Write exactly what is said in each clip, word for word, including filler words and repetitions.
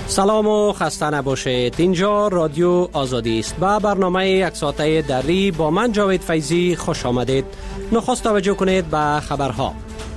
سلام و خسته نباشید. اینجا رادیو آزادی است. با برنامه یک ساعته دری با من جاوید فیضی خوش آمدید. نخست توجه کنید به خبرها.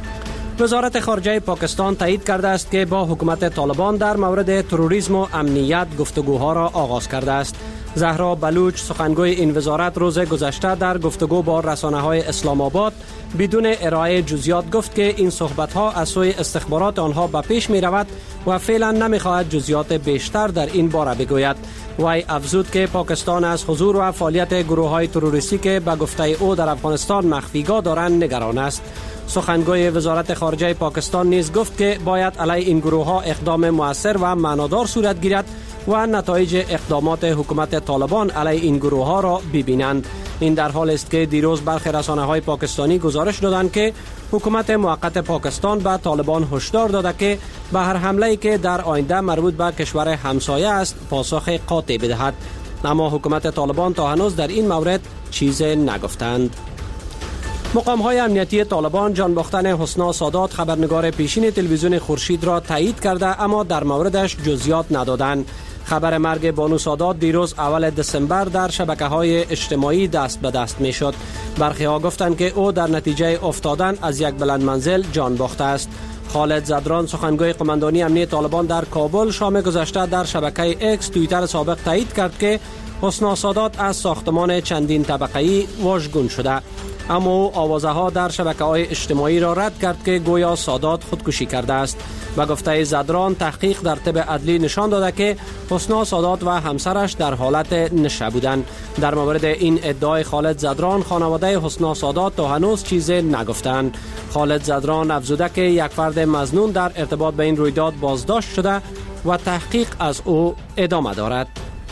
وزارت خارجه پاکستان تایید کرده است که با حکومت طالبان در مورد تروریسم و امنیت گفتگوها را آغاز کرده است. زهرا بلوچ سخنگوی این وزارت روز گذشته در گفتگو با رسانه‌های اسلام آباد بدون ارائه جزئیات گفت که این صحبت‌ها از سوی استخبارات آنها به پیش می‌رود و فعلا نمی‌خواهد جزئیات بیشتر در این باره بگوید. وی افزود که پاکستان از حضور و فعالیت گروه‌های تروریستی که به گفته او در افغانستان مخفیگاه دارند نگران است. سخنگوی وزارت خارجه پاکستان نیز گفت که باید علیه این گروه‌ها اقدام مؤثر و معنادار صورت گیرد و نتایج اقدامات حکومت طالبان علیه این گروه‌ها را ببینند. این در حال است که دیروز برخی رسانه‌های پاکستانی گزارش دادند که حکومت موقت پاکستان به طالبان هشدار داده که به هر حمله‌ای که در آینده مربوط به کشور همسایه است پاسخ قاطع بدهد. اما حکومت طالبان تا هنوز در این مورد چیزی نگفتند. مقام‌های امنیتی طالبان جان باختن حسنا سادات خبرنگار پیشین تلویزیون خورشید را تایید کرده اما در موردش جزئیات ندادند. خبر مرگ بانو سادات دیروز اول دسامبر در شبکه‌های اجتماعی دست به دست می‌شد. برخی‌ها گفتند که او در نتیجه افتادن از یک بلند منزل جان باخته است. خالد زدران سخنگوی قماندانی امنیتی طالبان در کابل شام گذشته در شبکه اکس توییتر سابق تایید کرد که حسنا سادات از ساختمان چندین طبقه‌ای واژگون شده. اما او آوازه‌ها در شبکه‌های اجتماعی را رد کرد که گویا سادات خودکشی کرده است. به گفته زدران تحقیق در طب عدلی نشان داده که حسنا سادات و همسرش در حالت نشه بودند. در مورد این ادعای خالد زدران خانواده حسنا سادات تا هنوز چیزی نگفتند. خالد زدران افزوده که یک فرد مظنون در ارتباط به این رویداد بازداشت شده و تحقیق از او ادامه دارد.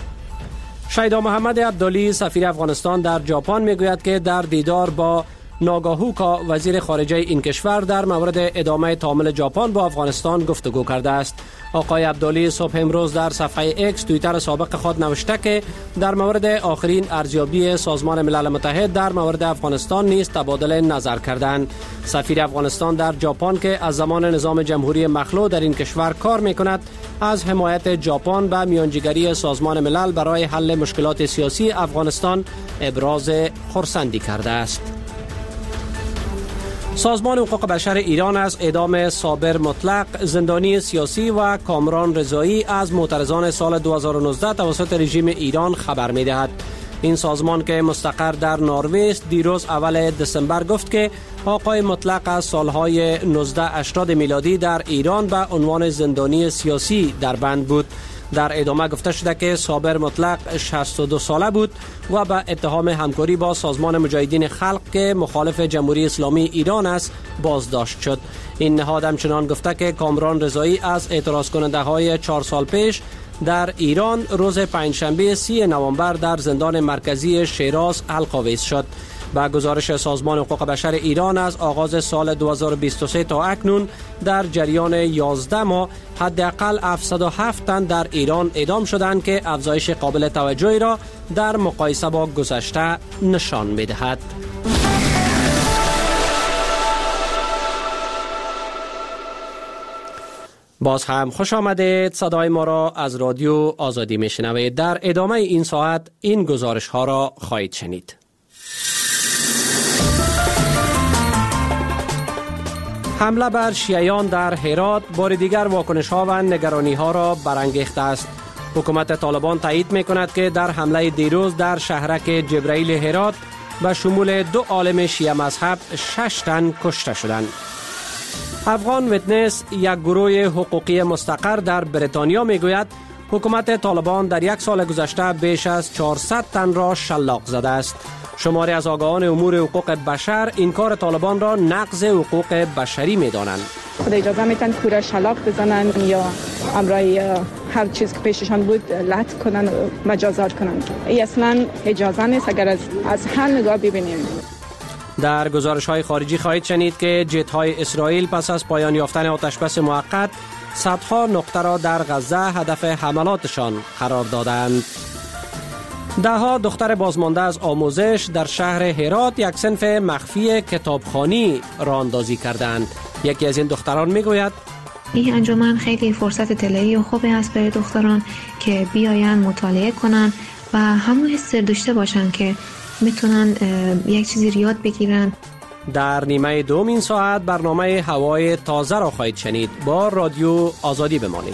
شیدا محمد عبدالی سفیر افغانستان در ژاپن میگوید که در دیدار با ناگاهوکا وزیر خارجه این کشور در مورد ادامه تعامل ژاپن با افغانستان گفتگو کرده است. آقای عبدالی صبح امروز در صفحه اکس توییتر سابق خود نوشته که در مورد آخرین ارزیابی سازمان ملل متحد در مورد افغانستان نیز تبادل نظر کردند. سفیر افغانستان در ژاپن که از زمان نظام جمهوری مخلوع در این کشور کار میکند از حمایت ژاپن به میانجیگری سازمان ملل برای حل مشکلات سیاسی افغانستان ابراز خرسندی کرده است. سازمان حقوق بشر ایران از اعدام صابر مطلق زندانی سیاسی و کامران رضایی از معترضان سال دو هزار و نوزده توسط رژیم ایران خبر می‌دهد. این سازمان که مستقر در نروژ است دیروز اول دسامبر گفت که آقای مطلق از سالهای نوزده هشتاد میلادی در ایران به عنوان زندانی سیاسی در بند بود. در ادامه گفته شده که صابر مطلق شصت و دو ساله بود و به اتهام همکاری با سازمان مجاهدین خلق که مخالف جمهوری اسلامی ایران است بازداشت شد. این نهاد همچنان گفته که کامران رضایی از اعتراض کننده های چهار سال پیش در ایران روز پنجشنبه سی نوامبر در زندان مرکزی شیراز القاویز شد. با گزارش سازمان حقوق بشر ایران از آغاز سال دو هزار و بیست و سه تا اکنون در جریان یازده ماه حداقل هفتصد و هفت تن در ایران اعدام شدند که افزایش قابل توجهی را در مقایسه با گذشته نشان می‌دهد. باز هم خوش آمدید. صدای ما را از رادیو آزادی میشنوید. در ادامه این ساعت این گزارش ها را خواهید شنید. حمله بر شیعیان در هرات بار دیگر واکنش ها و نگرانی ها را برانگیخته است. حکومت طالبان تایید می کند که در حمله دیروز در شهرک جبرائیل هرات به شمول دو عالم شیعه مذهب شش تن کشته شدند. افغان ویتنس یک گروه حقوقی مستقر در بریتانیا می گوید حکومت طالبان در یک سال گذشته بیش از چهارصد تن را شلاق زده است. شماری از آگاهان امور حقوق بشر این کار طالبان را نقض حقوق بشری می دانند. خدا اجازه میتن کوره شلاق بزنن یا امرای هر چیز که پیششان بود لط کنن و مجازات کنن. این اصلا اجازه نیست اگر از, از هر نگاه ببینیم. در گزارش های خارجی خواهید شنید که جت های اسرائیل پس از پایان یافتن آتش بس موقت صدها نقطه را در غزه هدف حملاتشان قرار دادند. ده ها دختر بازمانده از آموزش در شهر هرات یک صنف مخفی کتابخوانی راه اندازی کردند. یکی از این دختران میگوید این انجمن خیلی فرصت طلایی و خوبی است برای دختران که بیاین مطالعه کنن و همون حس داشته باشن که میتونن یک چیزی یاد بگیرن. در نیمه دوم این ساعت برنامه هوای تازه را خواهید شنید. با رادیو آزادی بمانید.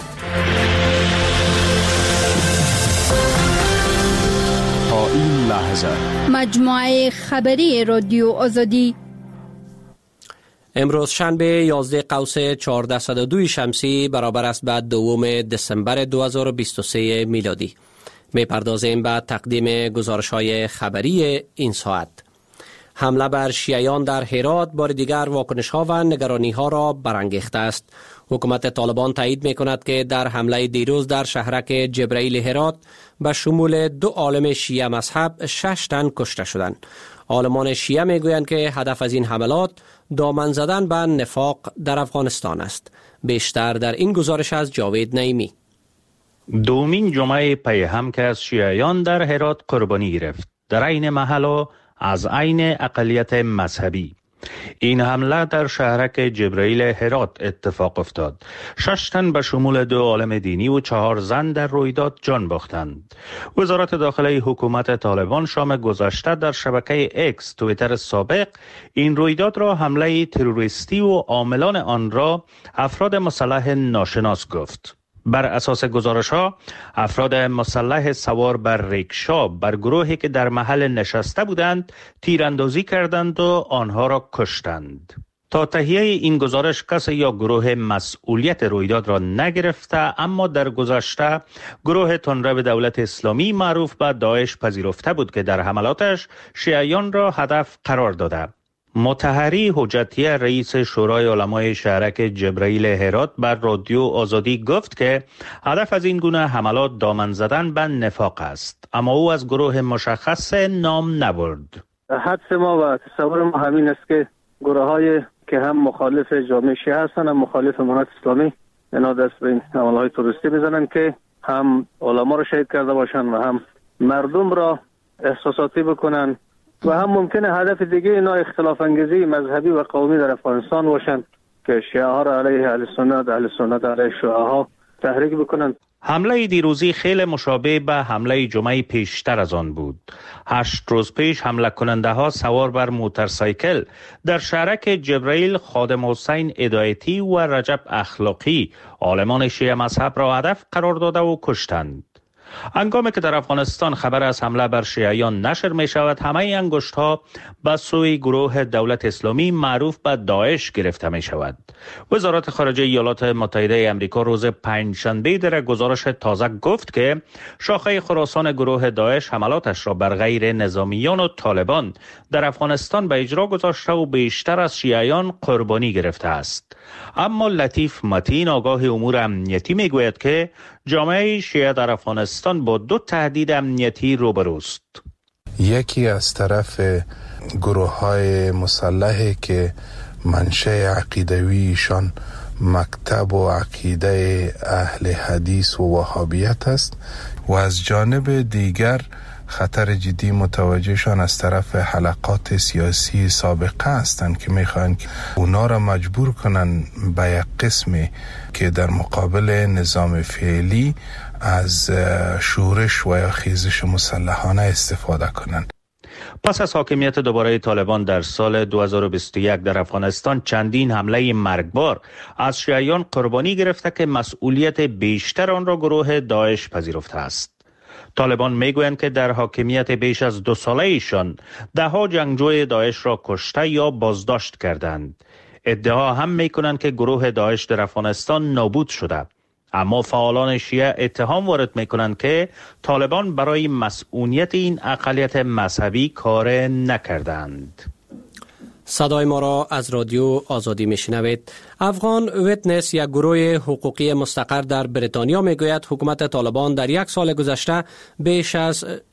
تا این لحظه مجموعه خبری رادیو آزادی امروز شنبه یازده قوس چهارصد و دو شمسی برابر است به دوم دسامبر دو هزار و بیست و سه میلادی. میپردازیم به تقدیم گزارش‌های خبری این ساعت. حمله بر شیعیان در هرات بار دیگر واکنش‌ها و نگرانی‌ها را برانگیخته است. حکومت طالبان تایید می‌کند که در حمله دیروز در شهرک جبرائیل هرات به شمول دو عالم شیعه مذهب شش تن کشته شدند. عالمان شیعه میگویند که هدف از این حملات دامن زدن به نفاق در افغانستان است. بیشتر در این گزارش از جاوید نعیمی. دومین جمعه پی هم که از شیعیان در هرات قربانی گرفت، در عین محل از عین اقلیت مذهبی. این حمله در شهرک جبرائیل هرات اتفاق افتاد. شش تن به شمول دو عالم دینی و چهار زن در رویداد جان باختند. وزارت داخلی حکومت طالبان شام گذشته در شبکه اکس توییتر سابق این رویداد را حمله تروریستی و عاملان آن را افراد مسلح ناشناس گفت. بر اساس گزارش ها افراد مسلح سوار بر ریکشا بر گروهی که در محل نشسته بودند تیراندازی کردند و آنها را کشتند. تا تهیه این گزارش کسی یا گروه مسئولیت رویداد را نگرفته، اما در گذشته گروه تندرو دولت اسلامی معروف به داعش پذیرفته بود که در حملاتش شیعیان را هدف قرار داده. مطهری حجتی رئیس شورای علمای شهرک جبرائیل هرات بر رادیو آزادی گفت که هدف از این گونه حملات دامن زدن به نفاق است، اما او از گروه مشخص نام نبرد. حدس ما و تصور ما همین است که گروه های که هم مخالف جامعه شیعه هستند هم مخالف امارت اسلامی اینا دست به این حملات تروریستی بزنن که هم علما را شهید کرده باشند و هم مردم را احساساتی بکنن و هم ممکنه هدف دیگه اینا اختلاف انگیزی مذهبی و قومی در افغانستان باشن که شیعه ها را علیه اهل سنت، اهل سنت علیه شیعه ها تحریک بکنن. حمله دیروزی خیلی مشابه به حمله جمعه پیشتر از آن بود. هشت روز پیش حمله کننده ها سوار بر موتورسایکل در شهرک جبرائیل خادم حسین هدایتی و رجب اخلاقی عالمان شیعه مذهب را هدف قرار داده و کشتند. هنگامی که در افغانستان خبر از حمله بر شیعیان نشر می شود، همه انگشت ها به سوی گروه دولت اسلامی معروف به داعش گرفته می شود. وزارت خارجه ایالات متحده آمریکا روز پنجشنبه در گزارش تازه گفت که شاخه خراسان گروه داعش حملاتش را بر غیر نظامیان و طالبان در افغانستان به اجرا گذاشته و بیشتر از شیعیان قربانی گرفته است. اما لطیف متین آگاه امور امنیتی می گوید که جامعه شیعه در افغانستان با دو تهدید امنیتی روبروست. یکی از طرف گروه های مسلحی که منشأ عقیدویشان مکتب و عقیده اهل حدیث و وهابیت است و از جانب دیگر خطر جدی متوجهشان از طرف حلقات سیاسی سابقه هستند که میخواهند که اونا را مجبور کنن به یک قسمی که در مقابل نظام فعلی از شورش و یا خیزش مسلحانه استفاده کنند. پس از حاکمیت دوباره طالبان در سال دو هزار و بیست و یک در افغانستان چندین حمله مرگبار از شیعیان قربانی گرفته که مسئولیت بیشتر آن را گروه داعش پذیرفته است. طالبان میگویند که در حاکمیت بیش از دو ساله ایشان ده ها جنگجوی داعش را کشته یا بازداشت کردند. ادعا هم میکنند که گروه داعش در افغانستان نابود شده، اما فعالان شیعه اتهام وارد میکنند که طالبان برای مسئولیت این اقلیت مذهبی کار نکردند. صدای ما را از رادیو آزادی میشنوید. افغان ویتنس، یک گروه حقوقی مستقر در بریتانیا، میگوید حکومت طالبان در یک سال گذشته بیش از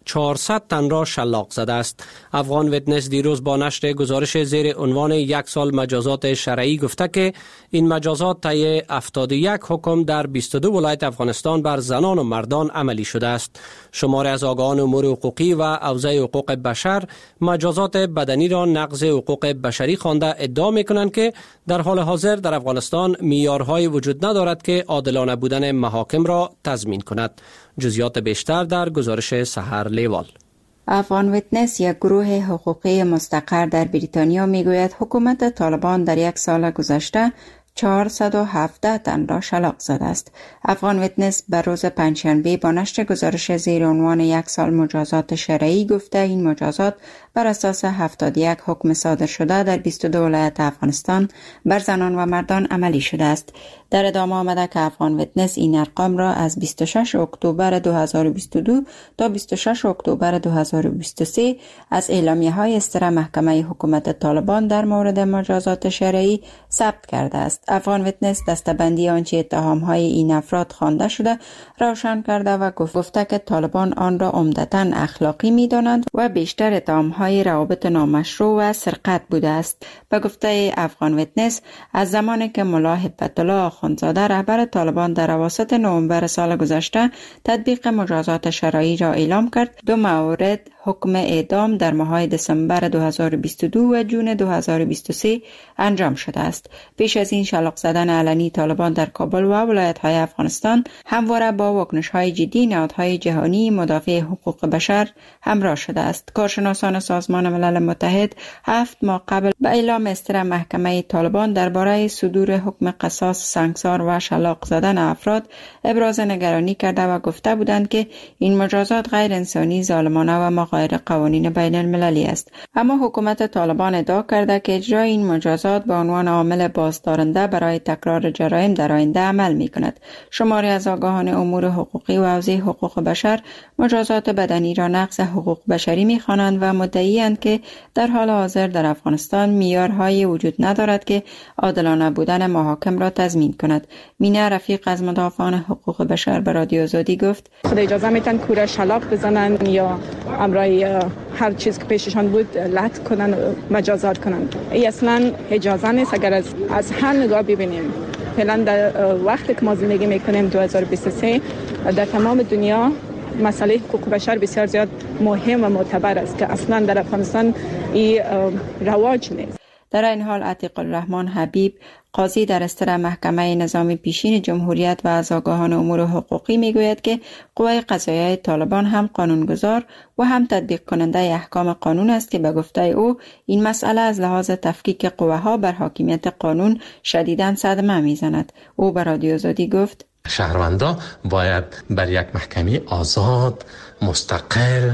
چهارصد تن را شلاق زده است. افغان ویتنس دیروز با نشر گزارش زیر عنوان یک سال مجازات شرعی گفته که این مجازات طی هفتاد و یک حکم در بیست و دو ولایت افغانستان بر زنان و مردان عملی شده است. شماری از آگاهان امور حقوقی و حوزه حقوق بشر مجازات بدنی را نقض حقوق بشری خوانده ادعا می‌کنند که در حال حاضر در افغانستان معیارهای وجود ندارد که عادلانه بودن محاکم را تضمین کند. جزئیات بیشتر در گزارش سحر لیوال. افغان ویتنس، یک گروه حقوقی مستقر در بریتانیا، میگوید حکومت طالبان در یک سال گذشته چهارصد و هفده تن را شلاق زده است. افغان ویتنس بر روز پنجشنبه با نشر گزارش زیر عنوان یک سال مجازات شرعی گفته این مجازات بر اساس هفتاد و یک حکم صادر شده در بیست و دو ولایت افغانستان بر زنان و مردان عملی شده است. در ادامه آمده که افغان ویتنس این ارقام را از بیست و شش اکتبر دو هزار و بیست و دو تا بیست و شش اکتبر دو هزار و بیست و سه از اعلامیه های اصدار محکمه حکومت طالبان در مورد مجازات شرعی ثبت کرده است. افغان ویتنس دسته‌بندی آنچه اتهام های این افراد خوانده شده روشن کرده و گفته که طالبان آن را عمدتاً اخلاقی می‌دانند و بیشتر اتهام های روابط نامشروع و سرقت بوده است. به گفته افغان ویتنس، از زمانی که ملا هبت الله آخوندزاده رهبر طالبان در اواسط نوامبر سال گذشته تطبیق مجازات شرعی را اعلام کرد، دو مورد حکم اعدام در ماه‌های دسامبر دو هزار و بیست و دو و جون دو هزار و بیست و سه انجام شده است. پیش از این شلاق زدن علنی طالبان در کابل و ولایت‌های افغانستان همواره با واکنش‌های جدی نهادهای جهانی مدافع حقوق بشر همراه شده است. کارشناسان سازمان ملل متحد هفت ماه قبل به اعلام اصدار محکمه طالبان درباره صدور حکم قصاص، سنگسار و شلاق زدن افراد ابراز نگرانی کرده و گفته بودند که این مجازات غیر انسانی، ظالمانه و مغایر قوانین بین المللی است. اما حکومت طالبان ادعا کرده که اجرای این مجازات به عنوان عامل بازدارنده برای تکرار جرایم در آینده عمل می کند. شماری از آگاهان امور حقوقی و حوزه حقوق بشر مجازات بدنی را نقض حقوق بشری می خوانند و مدعی‌اند که در حال حاضر در افغانستان معیارهایی وجود ندارد که عادلانه بودن محاکم را تضمین کند. مینا رفیق از مدافعان حقوق بشر به رادیو آزادی گفت: خود اجازه میتن کوره شلاق بزنن یا امرای هر چیز که پیششان بود لط کنن و مجازات کنن. این اصلا اجازه نیست. اگر از از هر نگاه ببینیم، فعلا در وقتی که ما زندگی میکنیم دو هزار و بیست و سه در تمام دنیا مسئله حقوق بشر بسیار زیاد مهم و معتبر است که اصلا در افغانستان این رواج نیست. در این حال عتیق الرحمن حبیب، قاضی در اصدار محکمه نظامی پیشین جمهوریت و از آگاهان امور حقوقی میگوید که قوه قضاییه طالبان هم قانونگذار و هم تطبیق کننده احکام قانون است که به گفته او این مسئله از لحاظ تفکیک قوه ها بر حاکمیت قانون شدیداً صدمه میزند. او به رادیو آزادی گفت: شهروندا باید بر یک محکمه آزاد، مستقل،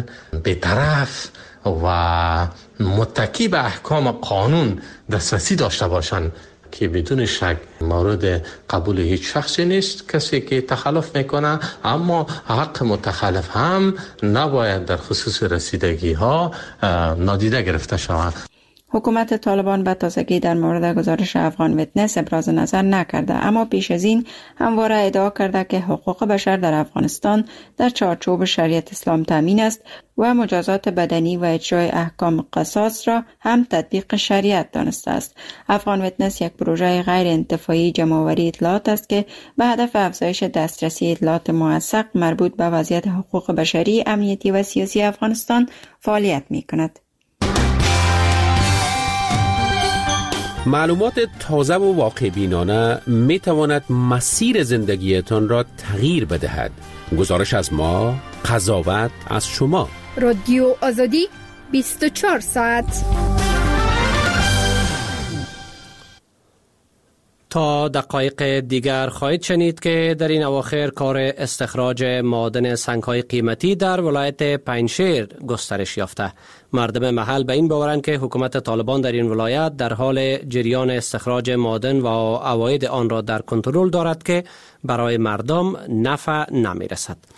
بی‌طرف و متکی به احکام قانون دسترسی داشته باشند که بدون شک مورد قبول هیچ شخصی نیست کسی که تخلف میکنه، اما حق متخلف هم نباید در خصوص رسیدگی ها نادیده گرفته شود. حکومت طالبان به تازگی در مورد گزارش افغان ویتنس ابراز نظر نکرده، اما پیش از این همواره ادعا کرده که حقوق بشر در افغانستان در چارچوب شریعت اسلام تامین است و مجازات بدنی و اجرای احکام قصاص را هم تطبیق شریعت دانسته است. افغان ویتنس یک پروژه غیر انتفاعی جمع‌آوری اطلاعات است که به هدف افزایش دسترسی اطلاعات موثق مربوط به وضعیت حقوق بشری، امنیتی و سیاسی افغانستان فعالیت می‌کند. معلومات تازه و واقع بینانه می تواند مسیر زندگیتان را تغییر بدهد. گزارش از ما، قضاوت از شما. رادیو آزادی بیست و چهار ساعت. تا دقایق دیگر خواهید شنید که در این اواخر کار استخراج معادن سنگ‌های قیمتی در ولایت پنجشیر گسترش یافته. مردم محل به این باورند که حکومت طالبان در این ولایت در حال جریان استخراج معادن و عواید آن را در کنترل دارد که برای مردم نفع نمی رسد.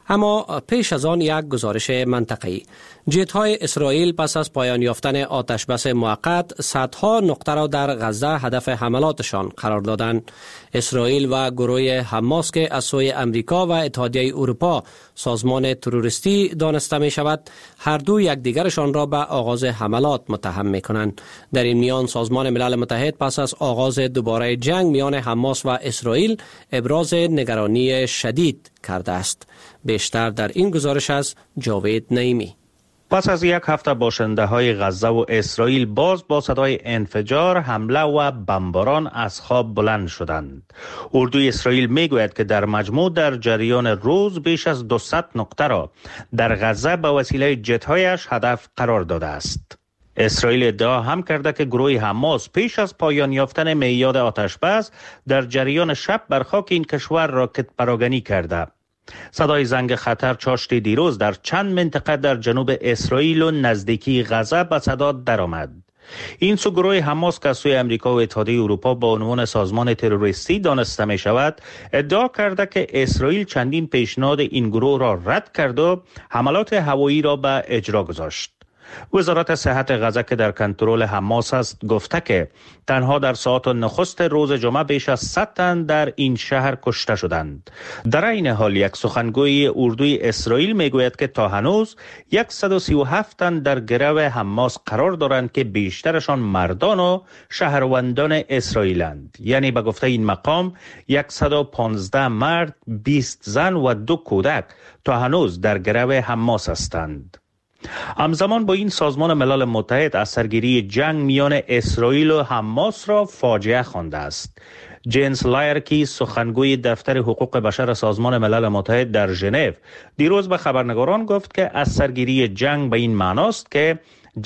اما پیش از آن یک گزارش منطقه‌ای. جت‌های اسرائیل پس از پایان یافتن آتش بس موقت صدها نقطه را در غزه هدف حملاتشان قرار دادند. اسرائیل و گروه حماس که از سوی امریکا و اتحادیه اروپا سازمان تروریستی دانسته می شود، هر دو یکدیگرشان را به آغاز حملات متهم می کنند. در این میان سازمان ملل متحد پس از آغاز دوباره جنگ میان حماس و اسرائیل ابراز نگرانی شدید کرده است. بیشتر در این گزارش از جاوید نعیمی. پس از یک هفته باشنده های غزه و اسرائیل باز با صدای انفجار، حمله و بمباران از خواب بلند شدند. اردوی اسرائیل می گوید که در مجموع در جریان روز بیش از دویست نقطه را در غزه به وسیله جت‌هایش هدف قرار داده است. اسرائیل ادعا هم کرده که گروه حماس پیش از پایان یافتن میعاد آتش بس در جریان شب بر خاک این کشور راکت پراگنی کرده. صدای زنگ خطر چاشتی دیروز در چند منطقه در جنوب اسرائیل و نزدیکی غزه به صدا درآمد. این سو گروه حماس که از سوی امریکا و اتحادیه اروپا با عنوان سازمان تروریستی دانسته می شود، ادعا کرده که اسرائیل چندین پیشنهاد این گروه را رد کرد و حملات هوایی را به اجرا گذاشت. وزارت صحت غزه که در کنترل حماس است گفته که تنها در ساعات نخست روز جمعه بیش از صد تن در این شهر کشته شدند. در این حال یک سخنگوی اردوی اسرائیل میگوید که تا هنوز صد و سی و هفت تن در گرو حماس قرار دارند که بیشترشان مردان و شهروندان اسرائیلند. یعنی به گفته این مقام صد و پانزده مرد، بیست زن و دو کودک تا هنوز در گرو حماس هستند. همزمان با این سازمان ملل متحد از سرگیری جنگ میان اسرائیل و حماس را فاجعه خوانده است. جنس لایرکی سخنگوی دفتر حقوق بشر سازمان ملل متحد در ژنو دیروز به خبرنگاران گفت که از سرگیری جنگ به این معناست که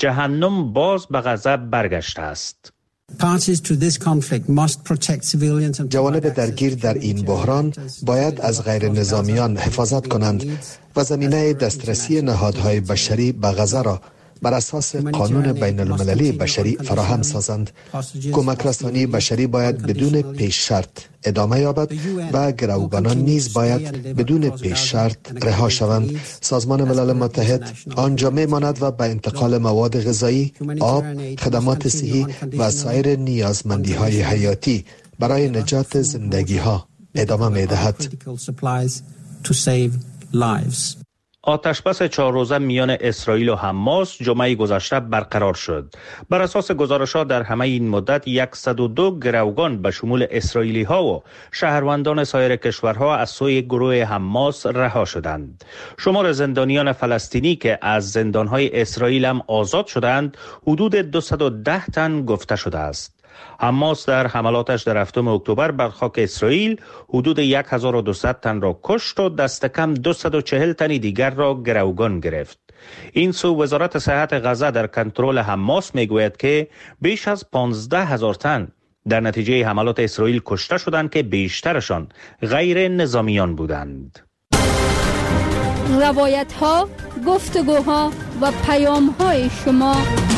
جهنم باز به غزه برگشته است. جوانب درگیر در این بحران باید از غیر نظامیان حفاظت کنند و زمینه دسترسی نهادهای بشری به غزه را بر اساس قانون بین المللی بشری فراهم سازند. کمک رسانی بشری باید بدون پیش شرط ادامه یابد و گروگانان نیز باید بدون پیش شرط رها شوند. سازمان ملل متحد آنجا میماند و به انتقال مواد غذایی، آب، خدمات صحی و سایر نیازمندی های حیاتی برای نجات زندگی ها ادامه می دهد. آتش بس چهار روزه میان اسرائیل و حماس جمعه گذشته برقرار شد. بر اساس گزارش‌ها در همه این مدت صد و دو گروگان به شمول اسرائیلی ها و شهروندان سایر کشورها از سوی گروه حماس رها شدند. شمار زندانیان فلسطینی که از زندانهای اسرائیل هم آزاد شدند حدود دویست و ده تن گفته شده است. حماس در حملاتش در هفتم اکتبر بر خاک اسرائیل حدود هزار و دویست تن را کشت و دست کم دویست و چهل تن دیگر را گروگان گرفت. این سو وزارت صحت غزه در کنترل حماس میگوید که بیش از پانزده هزار تن در نتیجه حملات اسرائیل کشته شدند که بیشترشان غیر نظامیان بودند. روایت ها، گفتگوها و پیام های شما.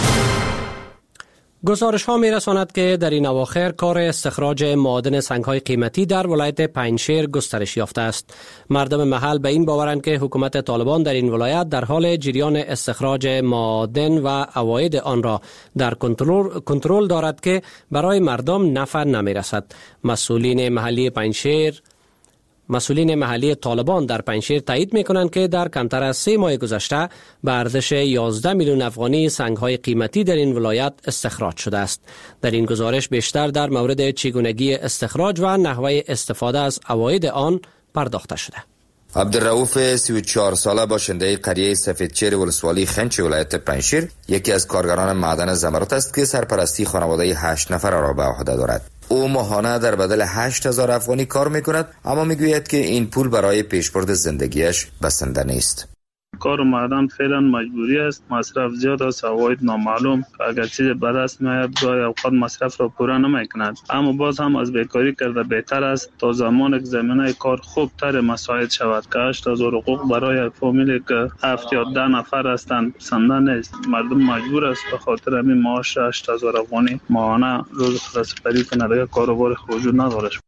گزارش ها می رساند که در این اواخر کار استخراج معادن سنگ های قیمتی در ولایت پنجشیر گسترش یافته است. مردم محل به این باورند که حکومت طالبان در این ولایت در حال جریان استخراج معادن و عواید آن را در کنترل کنترل دارد که برای مردم نفع نمی رسد. مسئولین محلی پنجشیر مسئولین محلی طالبان در پنجشیر تایید می‌کنند که در کمتر از سه ماه گذشته به ارزش یازده میلیون افغانی سنگ‌های قیمتی در این ولایت استخراج شده است. در این گزارش بیشتر در مورد چگونگی استخراج و نحوه استفاده از عواید آن پرداخته شده. عبدالرؤوف سی و چهار ساله باشنده قریه سفیدچیر ولسوالی خنچ ولایت پنجشیر یکی از کارگران معدن زمرد است که سرپرستی خانواده هشت نفر را به عهده دارد. او ماهانه در بدل هشت هزار افغانی کار میکند، اما میگوید که این پول برای پیشبرد زندگیش بسنده نیست. کار معدن فعلا مجبوری است، مصرف زیاد است، عواید نامعلوم. اگر چیز به دست میاد گاهی اوقات مصرف را پورا نمیکند، اما باز هم از بیکاری کرده بهتر است تا زمانی که زمینه کار خوب تر مساعد شود که هشت هزار حقوق برای فامیلی که هفت یا ده نفر هستند بسنده نیست. مردم مجبور است به خاطر همین معاش هشت هزار افغانی ماهانه روز خود سپری کنند، کاروبار وجود ندارد.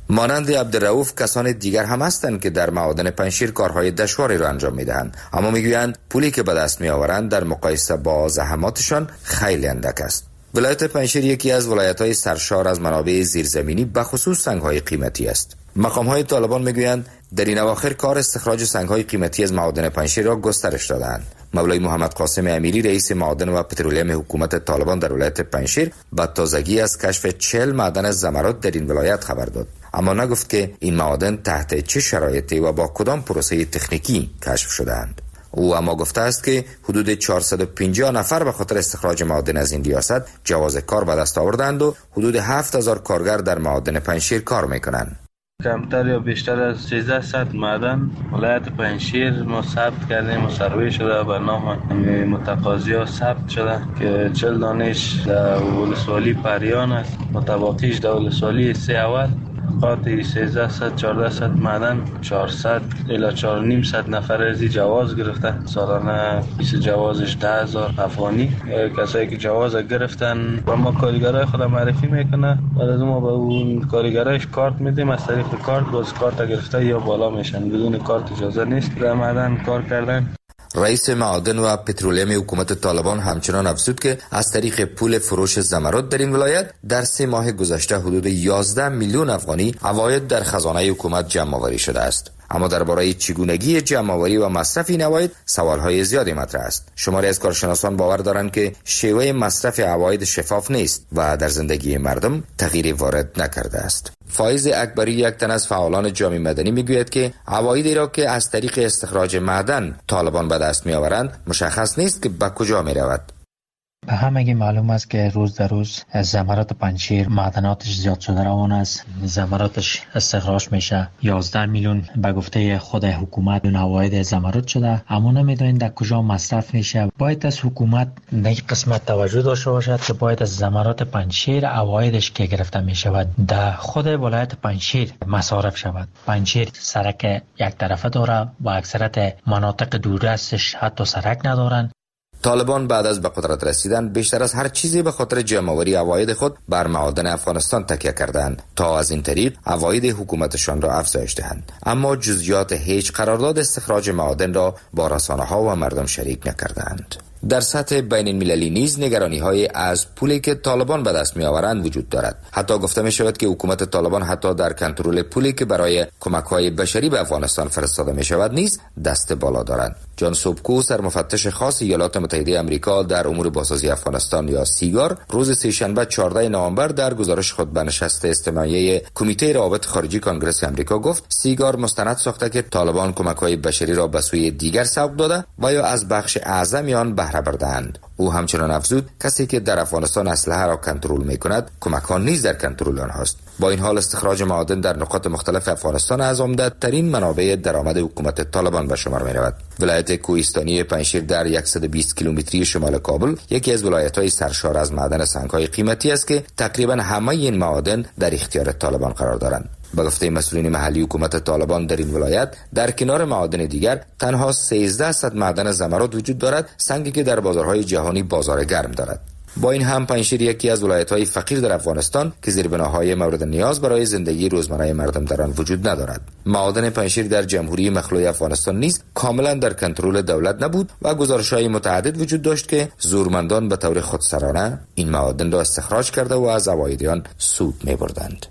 مانند عبدالرؤوف کسان دیگر هم هستند که در معادن پنجشیر کارهای دشواری را انجام میدهند، اما میگویند پولی که به دست میآورند در مقایسه با زحماتشان خیلی اندک است. ولایت پنجشیر یکی از ولایت‌های سرشار از منابع زیرزمینی به خصوص سنگ‌های قیمتی است. مقام‌های طالبان میگویند در این اواخر کار استخراج سنگ‌های قیمتی از معادن پنجشیر را گسترش دادند. مولای محمد قاسم امیری رئیس معادن و پترولیم حکومت طالبان در ولایت پنجشیر با تازگی از کشف چهل معدن زمرد در این ولایت خبر داد، اما نگفت که این معادن تحت چه شرایطی و با کدام پروسه تکنیکی کشف شده‌اند. او اما گفته است که حدود چهارصد و پنجاه نفر به خاطر استخراج معادن از این ریاست جواز کار به دست آوردند و حدود هفت هزار کارگر در معادن پنجشیر کار میکنند. کمتر یا بیشتر از سیزده صد معدن ولایت پنجشیر ما ثبت کردیم و سروی شده به نام متقاضی‌ها ثبت شده که چهل دانش در ولسوالی پریان است، متباقیش در ولسوالی سه اول قاطی سیزده صد چهارده صد معدن چهارصد الی چهار و نیم صد نفر از جواز گرفته. سالانه بیست جوازش ده هزار افغانی. کسایی که جواز گرفتن و ما کارگرای خود معرفی میکنه، بعد از ما به اون کارگرایش کارت میدیم، از طریق کارت باز کارت گرفته یا بالا میشن، بدون کارت اجازه نیست در معدن کار کردن. رئیس معادن و پترولیم حکومت طالبان همچنان افزود که از طریق پول فروش زمرد در این ولایت در سه ماه گذشته حدود یازده میلیون افغانی عواید در خزانه حکومت جمع آوری شده است. اما درباره چگونگی جمع آوری و مصرف این عواید سوالهای زیادی مطرح است. شماری از کارشناسان باور دارند که شیوه مصرف عواید شفاف نیست و در زندگی مردم تغییری وارد نکرده است. فایز اکبری یک تن از فعالان جامعه مدنی میگوید که عوایدی را که از طریق استخراج معدن طالبان به دست میآورند مشخص نیست که به کجا میرود. به همگی معلوم است که روز در روز زمرد پنجشیر معدناتش زیاد شده روان است. زمراتش استخراج میشه. یازده میلیون به گفته خود حکومت اون عواید زمرد شده، اما نمیدونید در کجا مصرف میشه. باید از حکومت در این قسمت توجه داشته باشد که باید از زمرد پنجشیر عوایدش که گرفته میشود در خود ولایت پنجشیر مصارف شود. پنجشیر سرک یک طرفه داره و اکثرت مناطق دوردستش حتی سرک ندارند. طالبان بعد از به قدرت رسیدن بیشتر از هر چیزی به خاطر جمع‌آوری عواید خود بر معادن افغانستان تکیه کردند تا از این طریق عواید حکومتشان را افزایش دهند، اما جزئیات هیچ قرارداد استخراج معادن را با رسانه‌ها و مردم شریک نکردند. در سطح بین المللی نیز نگرانی‌های از پولی که طالبان به دست می‌آورند وجود دارد. حتی گفته می‌شود که حکومت طالبان حتی در کنترل پولی که برای کمک‌های بشری به افغانستان فرستاده می‌شود نیز دست بالا دارند. جان سوبکو، سرمفتش خاص ایالات متحده آمریکا در امور بازسازی افغانستان یا سیگار، روز سه‌شنبه چهاردهم نوامبر در گزارش خود به نشست اجتماعی کمیته روابط خارجی کنگره آمریکا گفت سیگار مستند ساخته که طالبان کمک‌های بشری را به سوی دیگر سوق داده و یا از بخش اعظمی آن بهره برده‌اند. او همچنان افزود کسی که در افغانستان اسلحه را کنترل می‌کند کمک‌ها نیز در کنترل آنهاست. با این حال استخراج معادن در نقاط مختلف افغانستان از عمده‌ترین منابع درآمد حکومت طالبان به شمار می‌رود. ولایت کوهستانی پنجشیر در صد و بیست کیلومتری شمال کابل یکی از ولایت‌های سرشار از معدن سنگ‌های قیمتی است که تقریباً همه این معادن در اختیار طالبان قرار دارند. به گفته مسئولین محلی حکومت طالبان در این ولایت در کنار معادن دیگر تنها سیزده صد معدن زمرد وجود دارد، سنگی که در بازارهای جهانی بازار گرم دارد. با این هم پنجشیر یکی از ولایت‌های فقیر در افغانستان که زیربناهای مورد نیاز برای زندگی روزمره مردم در آن وجود ندارد. معادن پنجشیر در جمهوری مخلوع افغانستان نیز کاملا در کنترل دولت نبود و گزارش‌های متعدد وجود داشت که زورمندان به طور خودسرانه این معادن را استخراج کرده و از عواید آن سود می‌بردند.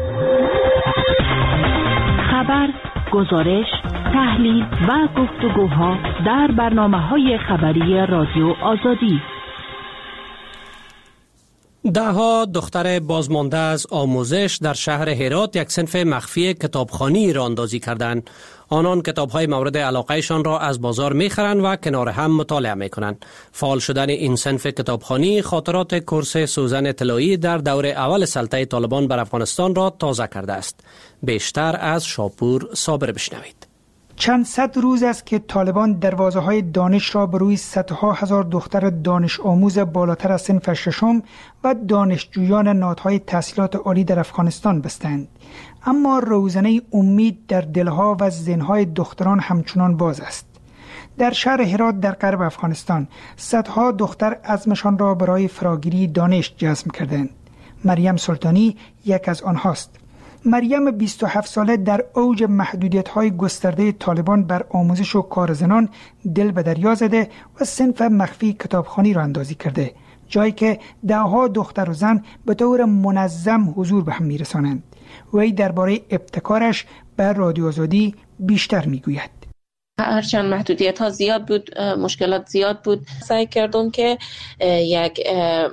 خبر، گزارش، تحلیل و گفتگوها در برنامه‌های خبری رادیو آزادی. دهها دختر بازمانده از آموزش در شهر هرات یک صنف مخفی کتابخوانی را اندازی کردند. آنان کتاب‌های مورد علاقهشان را از بازار می‌خرند و کنار هم مطالعه می‌کنند. فعال شدن این صنف کتابخوانی خاطرات کورس سوزن طلایی در دور اول سلطه طالبان بر افغانستان را تازه کرده است. بیشتر از شاپور صابر بشنوید. چند صد روز است که طالبان دروازه‌های دانش را به روی صدها هزار دختر دانش آموز بالاتر از صنف ششم و دانشجویان نهادهای تحصیلات عالی در افغانستان بستند. اما روزنه امید در دلها و ذهن‌های دختران همچنان باز است. در شهر هرات در غرب افغانستان صدها دختر عزمشان را برای فراگیری دانش جزم کردند. مریم سلطانی یک از آنهاست. مریم بیست و هفت ساله در اوج محدودیت‌های گسترده طالبان بر آموزش و کار زنان دل به دریا زده و صنف مخفی کتابخوانی را اندازی کرده، جایی که دهها دختر و زن به طور منظم حضور به هم می‌رسانند. وی درباره ابتکارش بر رادیو آزادی بیشتر می‌گوید. هرچند محدودیت ها زیاد بود، مشکلات زیاد بود، سعی کردم که یک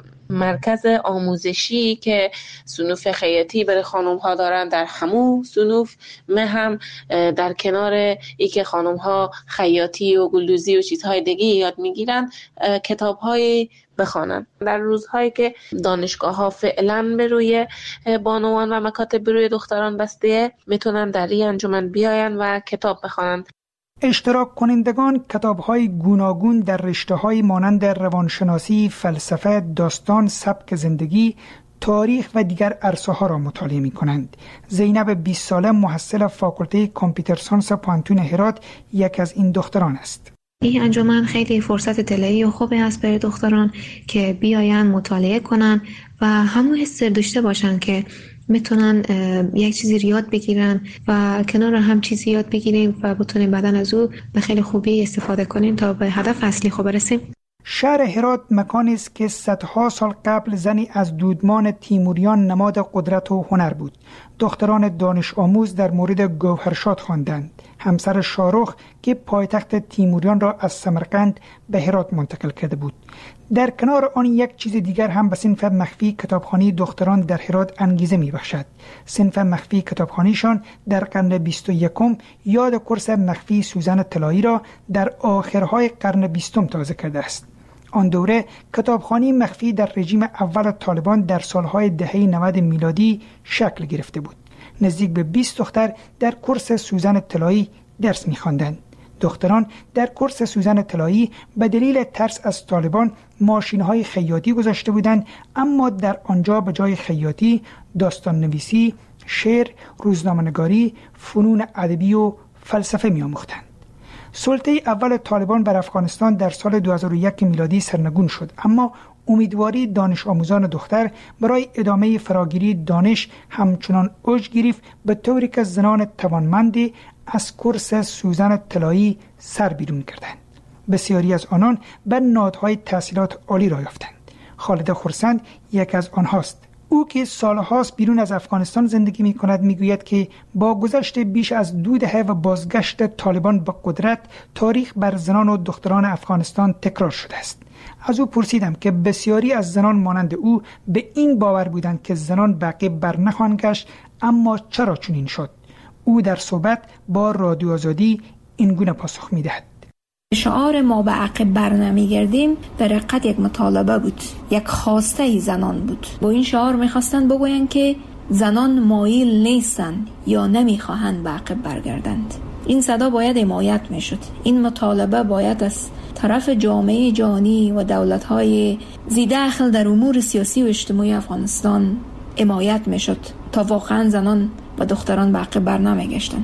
مرکز آموزشی که صنوف خیاطی برای خانم ها دارن در همون صنوف من هم در کنار ای که خانم ها خیاطی و گلدوزی و چیزهای دیگه یاد میگیرن کتاب های بخوانن. در روزهایی که دانشگاه ها فعلا به روی بانوان و مکاتب به روی دختران بسته، میتونن در این انجمن بیاین و کتاب بخوانن. اشتراک کنندگان کتاب‌های گوناگون در رشته‌های مانند روانشناسی، فلسفه، داستان، سبک زندگی، تاریخ و دیگر عرصه‌ها را مطالعه می‌کنند. زینب بیست ساله محصل فاکولته کامپیوتر ساینس پانتون هرات یک از این دختران است. این انجمن خیلی فرصت طلایی و خوبی است برای دختران که بیاین مطالعه کنن و همون حس داشته باشن که میتونن یک چیزی یاد بگیرن و کنار هم چیزی یاد بگیریم و بتونیم بعدن از او به خیلی خوبی استفاده کنیم تا به هدف اصلی خوب برسیم. شهر هرات مکانی است که صدها سال قبل زنی از دودمان تیموریان نماد قدرت و هنر بود. دختران دانش آموز در مورد گوهرشاد خواندند، همسر شاهرخ که پایتخت تیموریان را از سمرقند به هرات منتقل کرده بود. در کنار آن یک چیز دیگر هم به صنف مخفی کتابخوانی دختران در هرات انگیزه می بخشد. صنف مخفی کتابخوانیشان در قرن بیست و یکم یاد کورس مخفی سوزن طلایی را در آخرهای قرن بیستم تازه کرده است. آن دوره کتابخوانی مخفی در رژیم اول طالبان در سالهای دهه نود میلادی شکل گرفته بود. نزدیک به بیست دختر در کورس سوزن طلایی درس می‌خواندند. دختران در کورس سوزن طلایی به دلیل ترس از طالبان ماشین‌های خیاطی گذاشته بودند، اما در آنجا به جای خیاطی داستان نویسی، شعر، روزنامه‌نگاری، فنون ادبی و فلسفه می‌آموختند. سلطه اول طالبان بر افغانستان در سال دو هزار و یک میلادی سرنگون شد، اما امیدواری دانش آموزان دختر برای ادامه فراگیری دانش همچنان اوج گرفت، به طوری که زنان توانمندی از کورس سوزن طلایی سر بیرون کردند. بسیاری از آنان به نهادهای تحصیلات عالی را یافتند. خالد خرسند یک از آنهاست. او که سالهاست بیرون از افغانستان زندگی می کند می گوید که با گذشت بیش از دو دهه و بازگشت طالبان به قدرت، تاریخ بر زنان و دختران افغانستان تکرار شده است. از او پرسیدم که بسیاری از زنان مانند او به این باور بودند که زنان بقیه بر نخواهند گشت، اما چرا چنین شد؟ او در صحبت با رادیو آزادی این گونه پاسخ می دهد. شعار ما به عقب بر نمیگردیم در حقیقت یک مطالبه بود، یک خواسته زنان بود. با این شعار میخواستند بگویند که زنان مایل نیستند یا نمیخواهند به عقب برگردند. این صدا باید حمایت میشد. این مطالبه باید از طرف جامعه جهانی و دولت‌های ذی دخل در امور سیاسی و اجتماعی افغانستان حمایت میشد تا واقعا زنان و دختران به عقب بر نمیگشتند.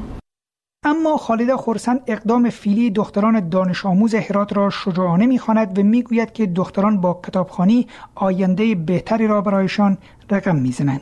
اما خالد خرسند اقدام فعلی دختران دانش آموز هرات را شجاعانه می‌خواند و میگوید که دختران با کتابخوانی آینده بهتری را برایشان رقم میزنند.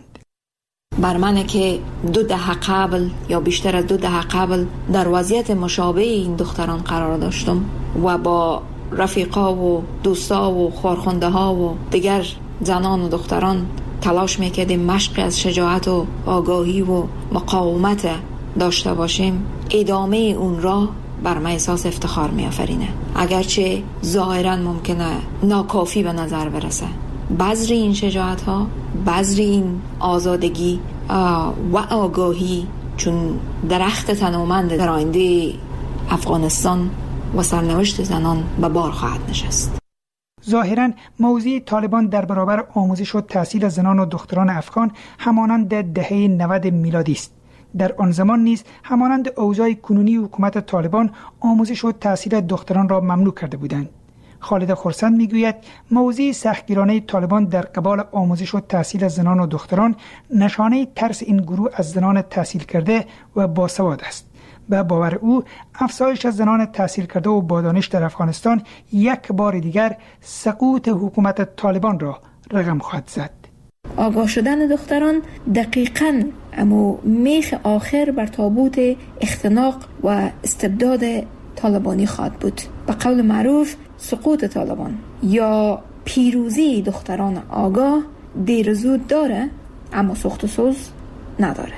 بر من که دو دهه قبل یا بیشتر از دو دهه قبل در وضعیت مشابه این دختران قرار داشتم و با رفیقا و دوستا و خورخونده ها و دیگر زنان و دختران تلاش میکردیم مشق از شجاعت و آگاهی و مقاومت داشته باشیم، ادامه اون را بر من احساس افتخار می آفرینه. اگرچه ظاهرا ممکنه ناکافی به نظر برسه، بذر این شجاعت ها، بذر این آزادگی و آگاهی چون درخت تنومند در آینده افغانستان و سرنوشت زنان به بار خواهد نشست. ظاهراً موضوع طالبان در برابر آموزش و تحصیل زنان و دختران افغان همانند دهه نود میلادی است. در آن زمان نیز همانند اوضاع کنونی حکومت طالبان آموزش و تحصیل دختران را ممنوع کرده بودند. خالد خرسند میگوید موضوع سختگیرانه طالبان در قبال آموزش و تحصیل زنان و دختران نشانه ترس این گروه از زنان تحصیل کرده و باسواد است. به باور او افزایش از زنان تحصیل کرده و با دانش در افغانستان یک بار دیگر سقوط حکومت طالبان را رقم خواهد زد. آگاه شدن دختران دقیقاً اما میخ آخر بر تابوت اختناق و استبداد طالبانی خواهد بود. به قول معروف سقوط طالبان یا پیروزی دختران آگاه دیر زود داره، اما سخت و سوز نداره.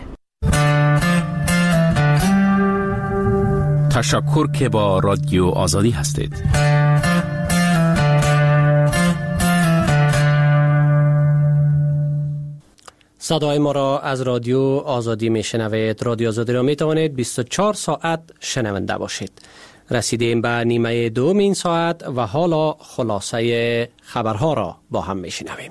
تشکر که با رادیو آزادی هستید. صدای ما را از رادیو آزادی می شنوید. رادیو آزادی را می توانید بیست و چهار ساعت شنونده باشید. رسیدیم به نیمه دوم این ساعت و حالا خلاصه خبرها را با هم می شنویم.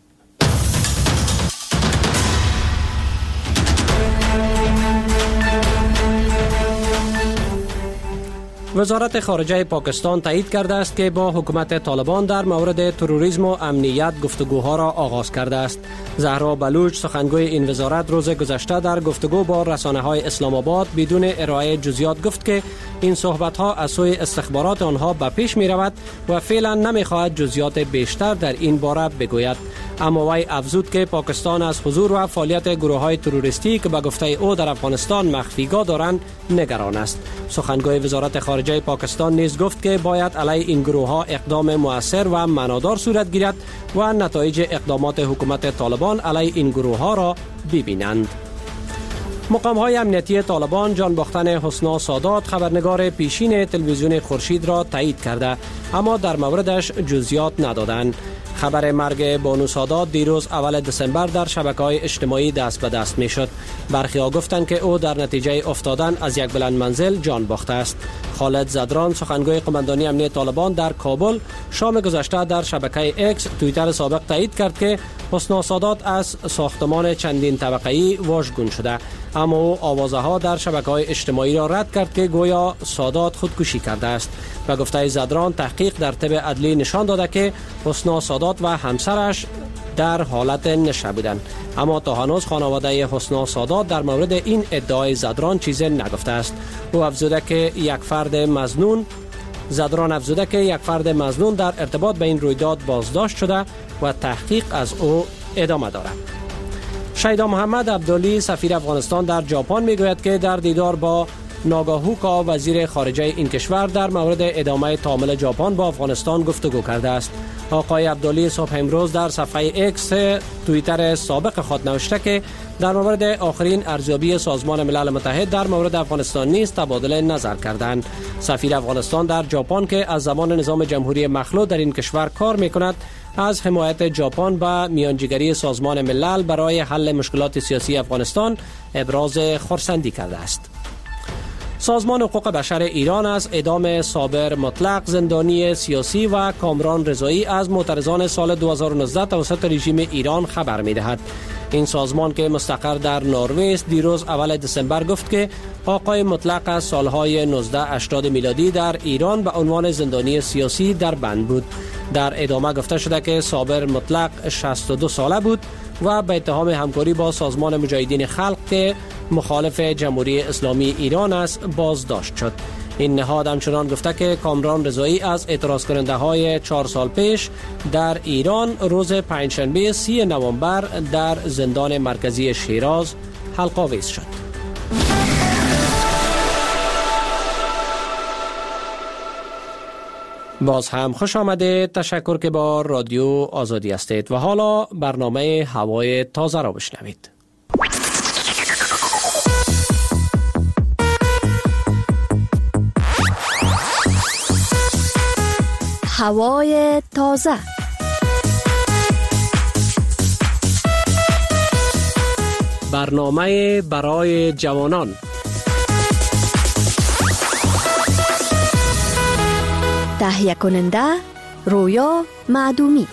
وزارت خارجه پاکستان تایید کرده است که با حکومت طالبان در مورد تروریسم و امنیت گفتگوها را آغاز کرده است. زهرا بلوچ سخنگوی این وزارت روز گذشته در گفتگو با رسانه‌های اسلام آباد بدون ارائه جزئیات گفت که این صحبت‌ها از سوی استخبارات آنها به پیش می‌رود و فعلا نمی‌خواهد جزئیات بیشتر در این باره بگوید. اما وی افزود که پاکستان از حضور و فعالیت گروه‌های تروریستی که به گفته او در افغانستان مخفیگاه دارند نگران است. سخنگوی وزارت خارجه پاکستان نیز گفت که باید علیه این گروه‌ها اقدام مؤثر و معنادار صورت گیرد و نتایج اقدامات حکومت طالبان علیه این گروه‌ها را ببینند. مقام‌های امنیتی طالبان جان باختن حسنا سادات خبرنگار پیشین تلویزیون خورشید را تایید کرده، اما در موردش جزئیات ندادند. خبر مرگ بانو سادات دیروز اول دسامبر در شبکه‌های اجتماعی دست به دست می‌شد. برخی‌ها گفتند که او در نتیجه افتادن از یک بلند منزل جان باخته است. خالد زدران سخنگوی قماندانی امنیت طالبان در کابل شام گذشته در شبکه اکس توییتر سابق تایید کرد که حسنا سادات از ساختمان چندین طبقه‌ای واژگون شده، اما او آوازه‌ها در شبکه‌های اجتماعی را رد کرد که گویا سادات خودکشی کرده است. به گفته زدران تحقیق در طب عدلی نشان داده که حسنا سادات و همسرش در حالت نشه بودند، اما تا هنوز خانواده حسنا سادات در مورد این ادعای زدران چیزی نگفته است. او افزوده که یک فرد مظنون زدران افزوده که یک فرد مظنون در ارتباط به این رویداد بازداشت شده و تحقیق از او ادامه دارد. شیدا محمد عبدالی سفیر افغانستان در ژاپن میگوید که در دیدار با ناگاهوکا وزیر خارجه این کشور در مورد ادامه تعامل ژاپن با افغانستان گفتگو کرده است. آقای عبدالی صبح امروز در صفحه اکس توییتر سابق خود نوشته که در مورد آخرین ارزیابی سازمان ملل متحد در مورد افغانستان نیز تبادل نظر کردند. سفیر افغانستان در ژاپن که از زمان نظام جمهوری مخلوع در این کشور کار می‌کند، از حمایت ژاپن و میانجیگری سازمان ملل برای حل مشکلات سیاسی افغانستان ابراز خرسندی کرده است. سازمان حقوق بشر ایران از اعدام صابر مطلق زندانی سیاسی و کامران رضایی از معترضان سال دو هزار و نوزده توسط رژیم ایران خبر می‌دهد. این سازمان که مستقر در نروژ است دیروز اول دسامبر گفت که آقای مطلق از سالهای نوزده هشتاد میلادی در ایران به عنوان زندانی سیاسی در بند بود. در ادامه گفته شده که صابر مطلق شصت و دو ساله بود و به اتهام همکاری با سازمان مجاهدین خلق که مخالف جمهوری اسلامی ایران است بازداشت شد. این نهاد همچنان گفته که کامران رضایی از اعتراض کننده های چهار سال پیش در ایران روز پنجشنبه سی نوامبر در زندان مرکزی شیراز حلق‌آویز شد. باز هم خوش آمده. تشکر که با رادیو آزادی هستید و حالا برنامه هوای تازه را بشنوید. هوای تازه. برنامه برای جوانان. تهیه کننده رویا معدومی.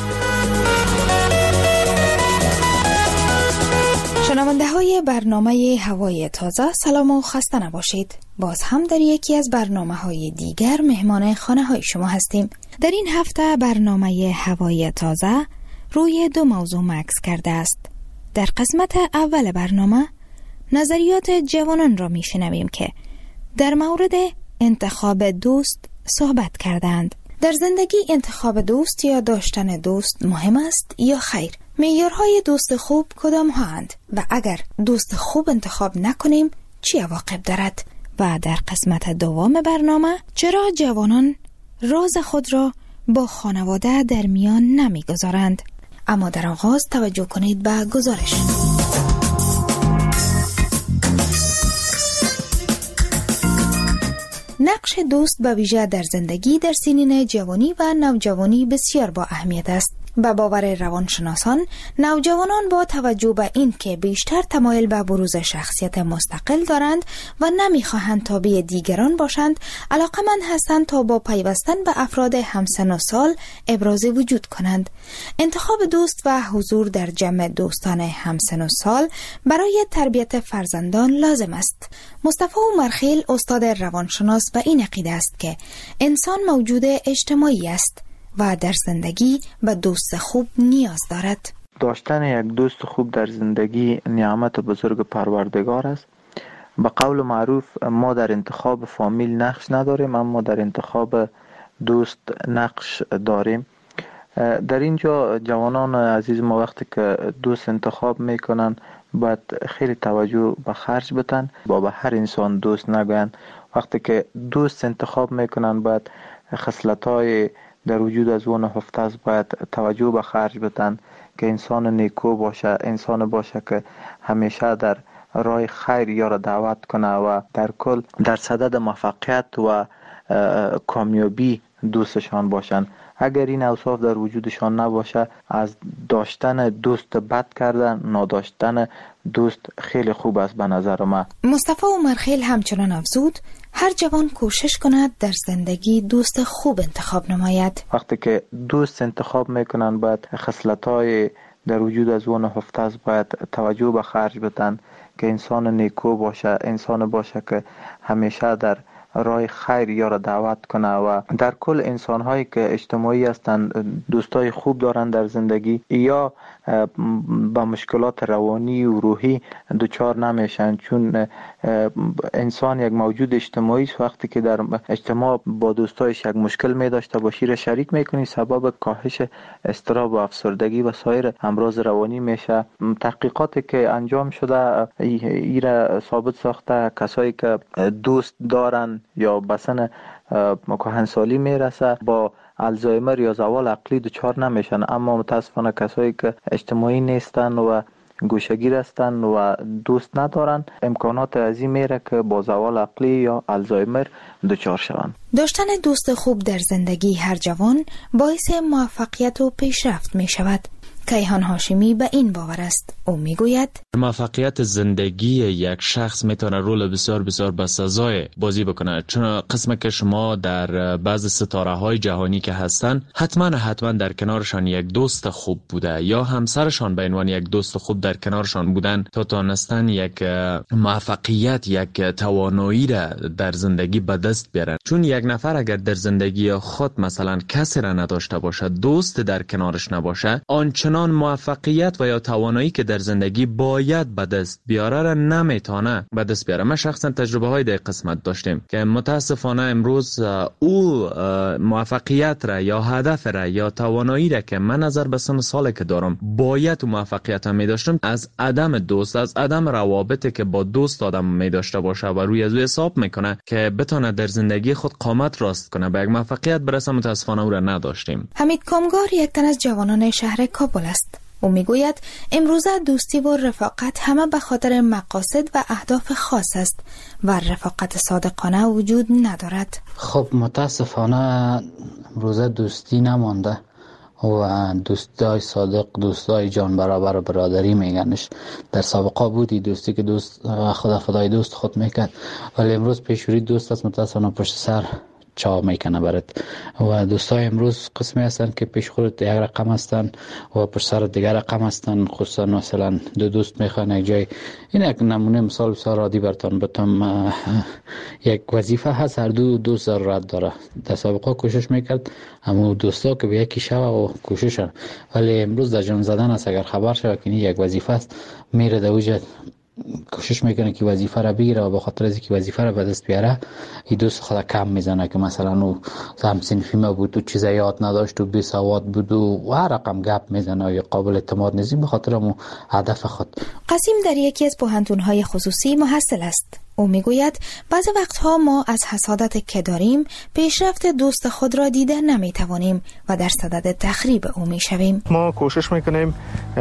شنونده های برنامه هوای تازه سلام و خسته نباشید. باز هم در یکی از برنامه های دیگر مهمان خانه های شما هستیم. در این هفته برنامه هوای تازه روی دو موضوع مکس کرده است. در قسمت اول برنامه نظریات جوانان را می شنویم که در مورد انتخاب دوست صحبت کردند. در زندگی انتخاب دوست یا داشتن دوست مهم است یا خیر؟ معیارهای دوست خوب کدام هاند و اگر دوست خوب انتخاب نکنیم چی عواقب دارد؟ و در قسمت دوم برنامه چرا جوانان راز خود را با خانواده در میان نمیگذارند؟ اما در آغاز توجه کنید به گزارش. نقش دوست به ویژه در زندگی در سنین جوانی و نوجوانی بسیار با اهمیت است. به باور روانشناسان، نوجوانان با توجه به این که بیشتر تمایل به بروز شخصیت مستقل دارند و نمیخواهند تابع دیگران باشند، علاقمند هستند تا با پیوستن به افراد همسن و سال ابراز وجود کنند. انتخاب دوست و حضور در جمع دوستان همسن و سال برای تربیت فرزندان لازم است. مصطفی عمرخیل استاد روانشناس به این عقیده است که انسان موجود اجتماعی است و در زندگی به دوست خوب نیاز دارد. داشتن یک دوست خوب در زندگی نعمت بزرگ پروردگار است. به قول معروف ما در انتخاب فامیل نقش نداریم، اما در انتخاب دوست نقش داریم. در اینجا جوانان عزیز ما وقتی که دوست انتخاب میکنن باید خیلی توجه به خرج بدن، با به هر انسان دوست نگوین. وقتی که دوست انتخاب میکنن باید خصلت‌های در وجود از اون هفته است باید توجه به خرج بدن که انسان نیکو باشه، انسان باشه که همیشه در راه خیر یارو دعوت کنه و در کل در صدد موفقیت و کامیابی دوستشان باشن. اگر این اوصاف در وجودشان نباشه، از داشتن دوست بد کردن نداشتن دوست خیلی خوب است به نظر من. مصطفی عمرخیل همچنان افزود هر جوان کوشش کند در زندگی دوست خوب انتخاب نماید. وقتی که دوست انتخاب میکنن باید خصلت‌های در وجود از اون هفته است باید توجه به خرج بدن که انسان نیکو باشه، انسان باشه که همیشه در راه خیر یارو دعوت کنه و در کل انسان هایی که اجتماعی هستند دوستای خوب دارن در زندگی یا با مشکلات روانی و روحی دچار نمیشن، چون انسان یک موجود اجتماعی است. وقتی که در اجتماع با دوستایش یک مشکل می داشته باشی را شریک میکنی، سبب کاهش اضطراب و افسردگی و سایر امراض روانی میشه. تحقیقاتی که انجام شده ای را ثابت ساخته کسایی که دوست دارن یا بسن کهنسالی میرسه با الزایمر یا زوال عقلی دچار نمیشن، اما متاسفانه کسایی که اجتماعی نیستن و گوشگیر هستن و دوست ندارن امکانات عظیم میره که با زوال عقلی یا الزایمر دچار شوند. داشتن دوست خوب در زندگی هر جوان باعث موفقیت و پیشرفت می شود. کیهان هاشمی به این باور است. او میگوید موفقیت زندگی یک شخص میتونه رول بسیار بسیار بسزای بازی بکنه، چون قسم که شما در بعض ستاره های جهانی که هستن حتما حتما در کنارشان یک دوست خوب بوده یا همسرشان به عنوان یک دوست خوب در کنارشان بودن تا تونستن یک موفقیت، یک توانایی را در زندگی به دست بیارن. چون یک نفر اگر در زندگی خود مثلا کسی را نداشته باشه، دوست در کنارش نباشه، آنچنان موفقیت و یا توانایی که در زندگی باید به دست بیاره را نمیتونه به دست بیاره. ما شخصا تجربه های در قسمت داشتیم که متاسفانه امروز او موفقیت را یا هدف را یا توانایی را که من نظر به سن سال که دارم باید موفقیت هم می داشتم، از عدم دوست، از عدم روابطی که با دوست آدم می داشته باشه و روی از او حساب میکنه که بتونه در زندگی خود قامت راست کنه به یک موفقیت برسه، متاسفانه او را نداشتیم. حمید کامگار یک تن از جوانان شهر کابل است. او میگوید امروزه دوستی و رفاقت همه به خاطر مقاصد و اهداف خاص است و رفاقت صادقانه وجود ندارد. خب متاسفانه امروزه دوستی نمانده و دوستای صادق، دوستای جان برابر و برادری میگنش. در سابقه بودی دوستی که دوست خدا فدای دوست خود میکرد، ولی امروز پیشوری دوست است متاسفانه پشت سر چا میکنه برات. و دوستای امروز قسمی هستن که پیش خودت یک رقم هستن و پر سر دیگر رقم هستن. خصوصا مثلا دو دوست میخوان یک جای، این یک نمونه مثال بسیار عادی براتون بتم. یک وظیفه هست، هر دو دوست ضرورت داره. در سابقه کوشش میکرد اما دوستا که به یکی شوه و کوششن، ولی امروز در جان زدن است. اگر خبر شوه که یک وظیفه است میره در وجه کوشش میکنه که وظیفه را بگیره و به خاطر از اینکه وظیفه را به دست بیاره این دوست خود کم میزنه که مثلا او هم صنفی ما بود و چیز یاد نداشت و بی سواد بود و هر رقم گپ میزنه یا قابل اعتماد نیست. به خاطر مو هدف خود. قاسم در یکی از پوهنتون‌های خصوصی محصل است. او میگوید بعضی وقتها ما از حسادت که داریم پیشرفت دوست خود را دیده نمیتوانیم و در صدد تخریب او میشویم. ما کوشش میکنیم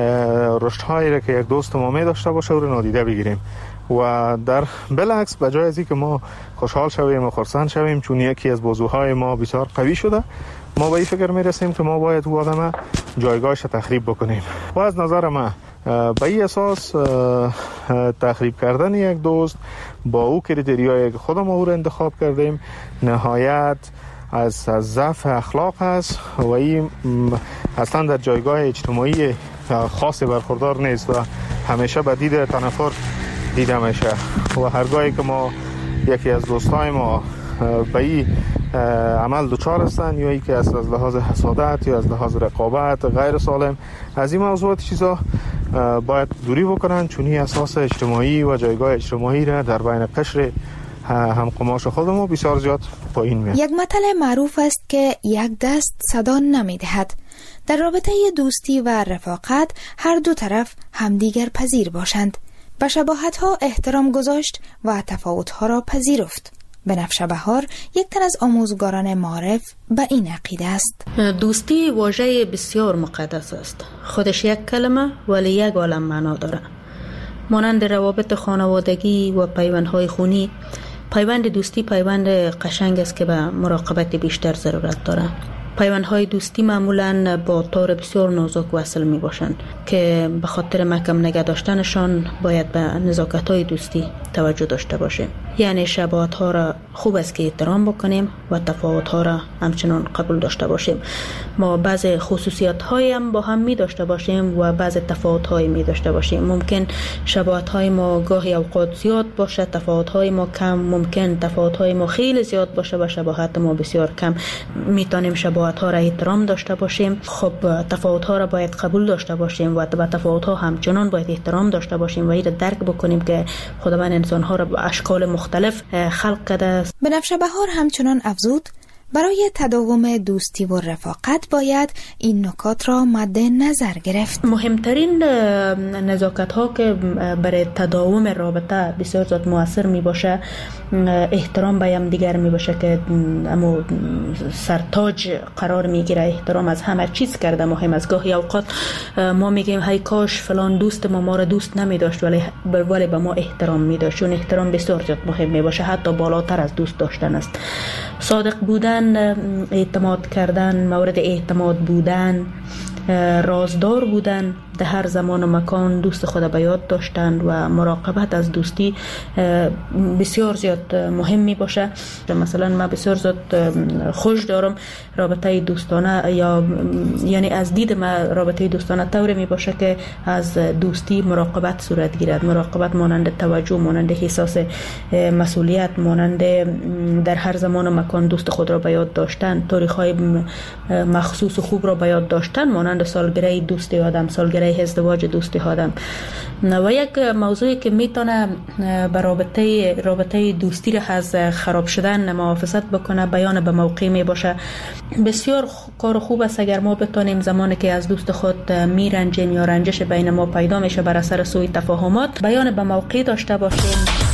رشدهایی را که یک دوست ما می داشته باشه او را نادیده بگیریم و در بالعکس به جای از اینکه ما خوشحال شویم و خرسند شویم چون یکی از بازوهای ما بسیار قوی شده، ما به این فکر میرسیم که ما باید او آدم جایگاهش تخریب بکنیم و از نظر من به این اساس تخریب کردن یک دوست با او کریتریایی که خودم او را انتخاب کردیم نهایت از ضعف اخلاق است و این اصلا در جایگاه اجتماعی خاصی برخوردار نیست و همیشه به دید تنفر دیده میشه و هرگاهی که ما یکی از دوستای ما به این عمل دچار هستن یا ای که از لحاظ حسادت یا از لحاظ رقابت غیر سالم از این موضوعات چیزا باید دوری بکنن چون این اساس اجتماعی و جایگاه اجتماعی را در بین قشر هم قماش خودمون بسیار زیاد پایین میاد. یک متل معروف است که یک دست صدا نمیدهد. در رابطه دوستی و رفاقت هر دو طرف همدیگر پذیر باشند. به شباهت‌ها احترام گذاشت و تفاوت‌ها را پذیرفت. بنفشه بهار یک تن از آموزگاران معارف به این عقیده است. دوستی واژه بسیار مقدس است. خودش یک کلمه ولی یک عالم معنا داره. مانند روابط خانوادگی و پیوندهای خونی، پیوند دوستی پیوند قشنگ است که به مراقبت بیشتر ضرورت داره. پیوندهای دوستی معمولاً با تار بسیار نازک وصل می باشند که به خاطر محکم نگه داشتنشان باید به نزاکت‌های دوستی توجه داشته باشیم. یعنی شباهت‌ها را خوب است که احترام بکنیم و تفاوت‌ها را همچنان قبول داشته باشیم. ما بعض خصوصیت‌هایی هم با هم می داشته باشیم و بعض تفاوت‌هایی می داشته باشیم. ممکن شباهت‌های ما گاهی اوقات زیاد باشه، تفاوت‌های ما کم، ممکن تفاوت‌های ما خیلی زیاد باشه و شباهت ما بسیار کم. میتونیم شباهت‌ها را احترام داشته باشیم. خب تفاوت‌ها را باید قبول داشته باشیم و به تفاوت‌ها همچنان باید احترام داشته باشیم و این را درک بکنیم که خداوند انسان‌ها را به اشکال مختلف خلق کرده است. بنفشه بهار همچنان افزود برای تداوم دوستی و رفاقت باید این نکات را مد نظر گرفت. مهمترین نزاکت ها که برای تداوم رابطه بسیار زیاد مؤثر می باشه احترام به هم دیگر می باشه که امو سرتاج قرار می گیره. احترام از همه چیز کرده مهم است. گاهی اوقات ما میگیم هی کاش فلان دوست ما ما را دوست نمی داشت ولی ولی به ما احترام می داشت. چون احترام بسیار زیاد مهم می باشه، حتی بالاتر از دوست داشتن است. صادق بودن، اعتماد کردن، مورد اعتماد بودن، رازدار بودن، در هر زمان و مکان دوست خود به یاد داشتن و مراقبت از دوستی بسیار زیاد مهم می باشه. مثلا من بسیار زیاد خوش دارم رابطه دوستانه یا یعنی از دید من رابطه دوستانه طوری می باشه که از دوستی مراقبت صورت گیرد. مراقبت مانند توجه، مانند احساس مسئولیت، مانند در هر زمان و مکان دوست خود را به یاد داشتن، تاریخ‌های مخصوص و خوب را به یاد داشتن، مانند سالگره دوستی آدم، سالگره ازدواج دوستی آدم. و یک موضوعی که میتونه به رابطه رابطه دوستی را از خراب شدن محافظت بکنه بیان به موقع می باشه. بسیار کار خوب است اگر ما بتونیم زمانی که از دوست خود میرنجیم یا رنجش بین ما پیدا میشه بر اثر سوء تفاهمات بیان به موقع داشته باشیم.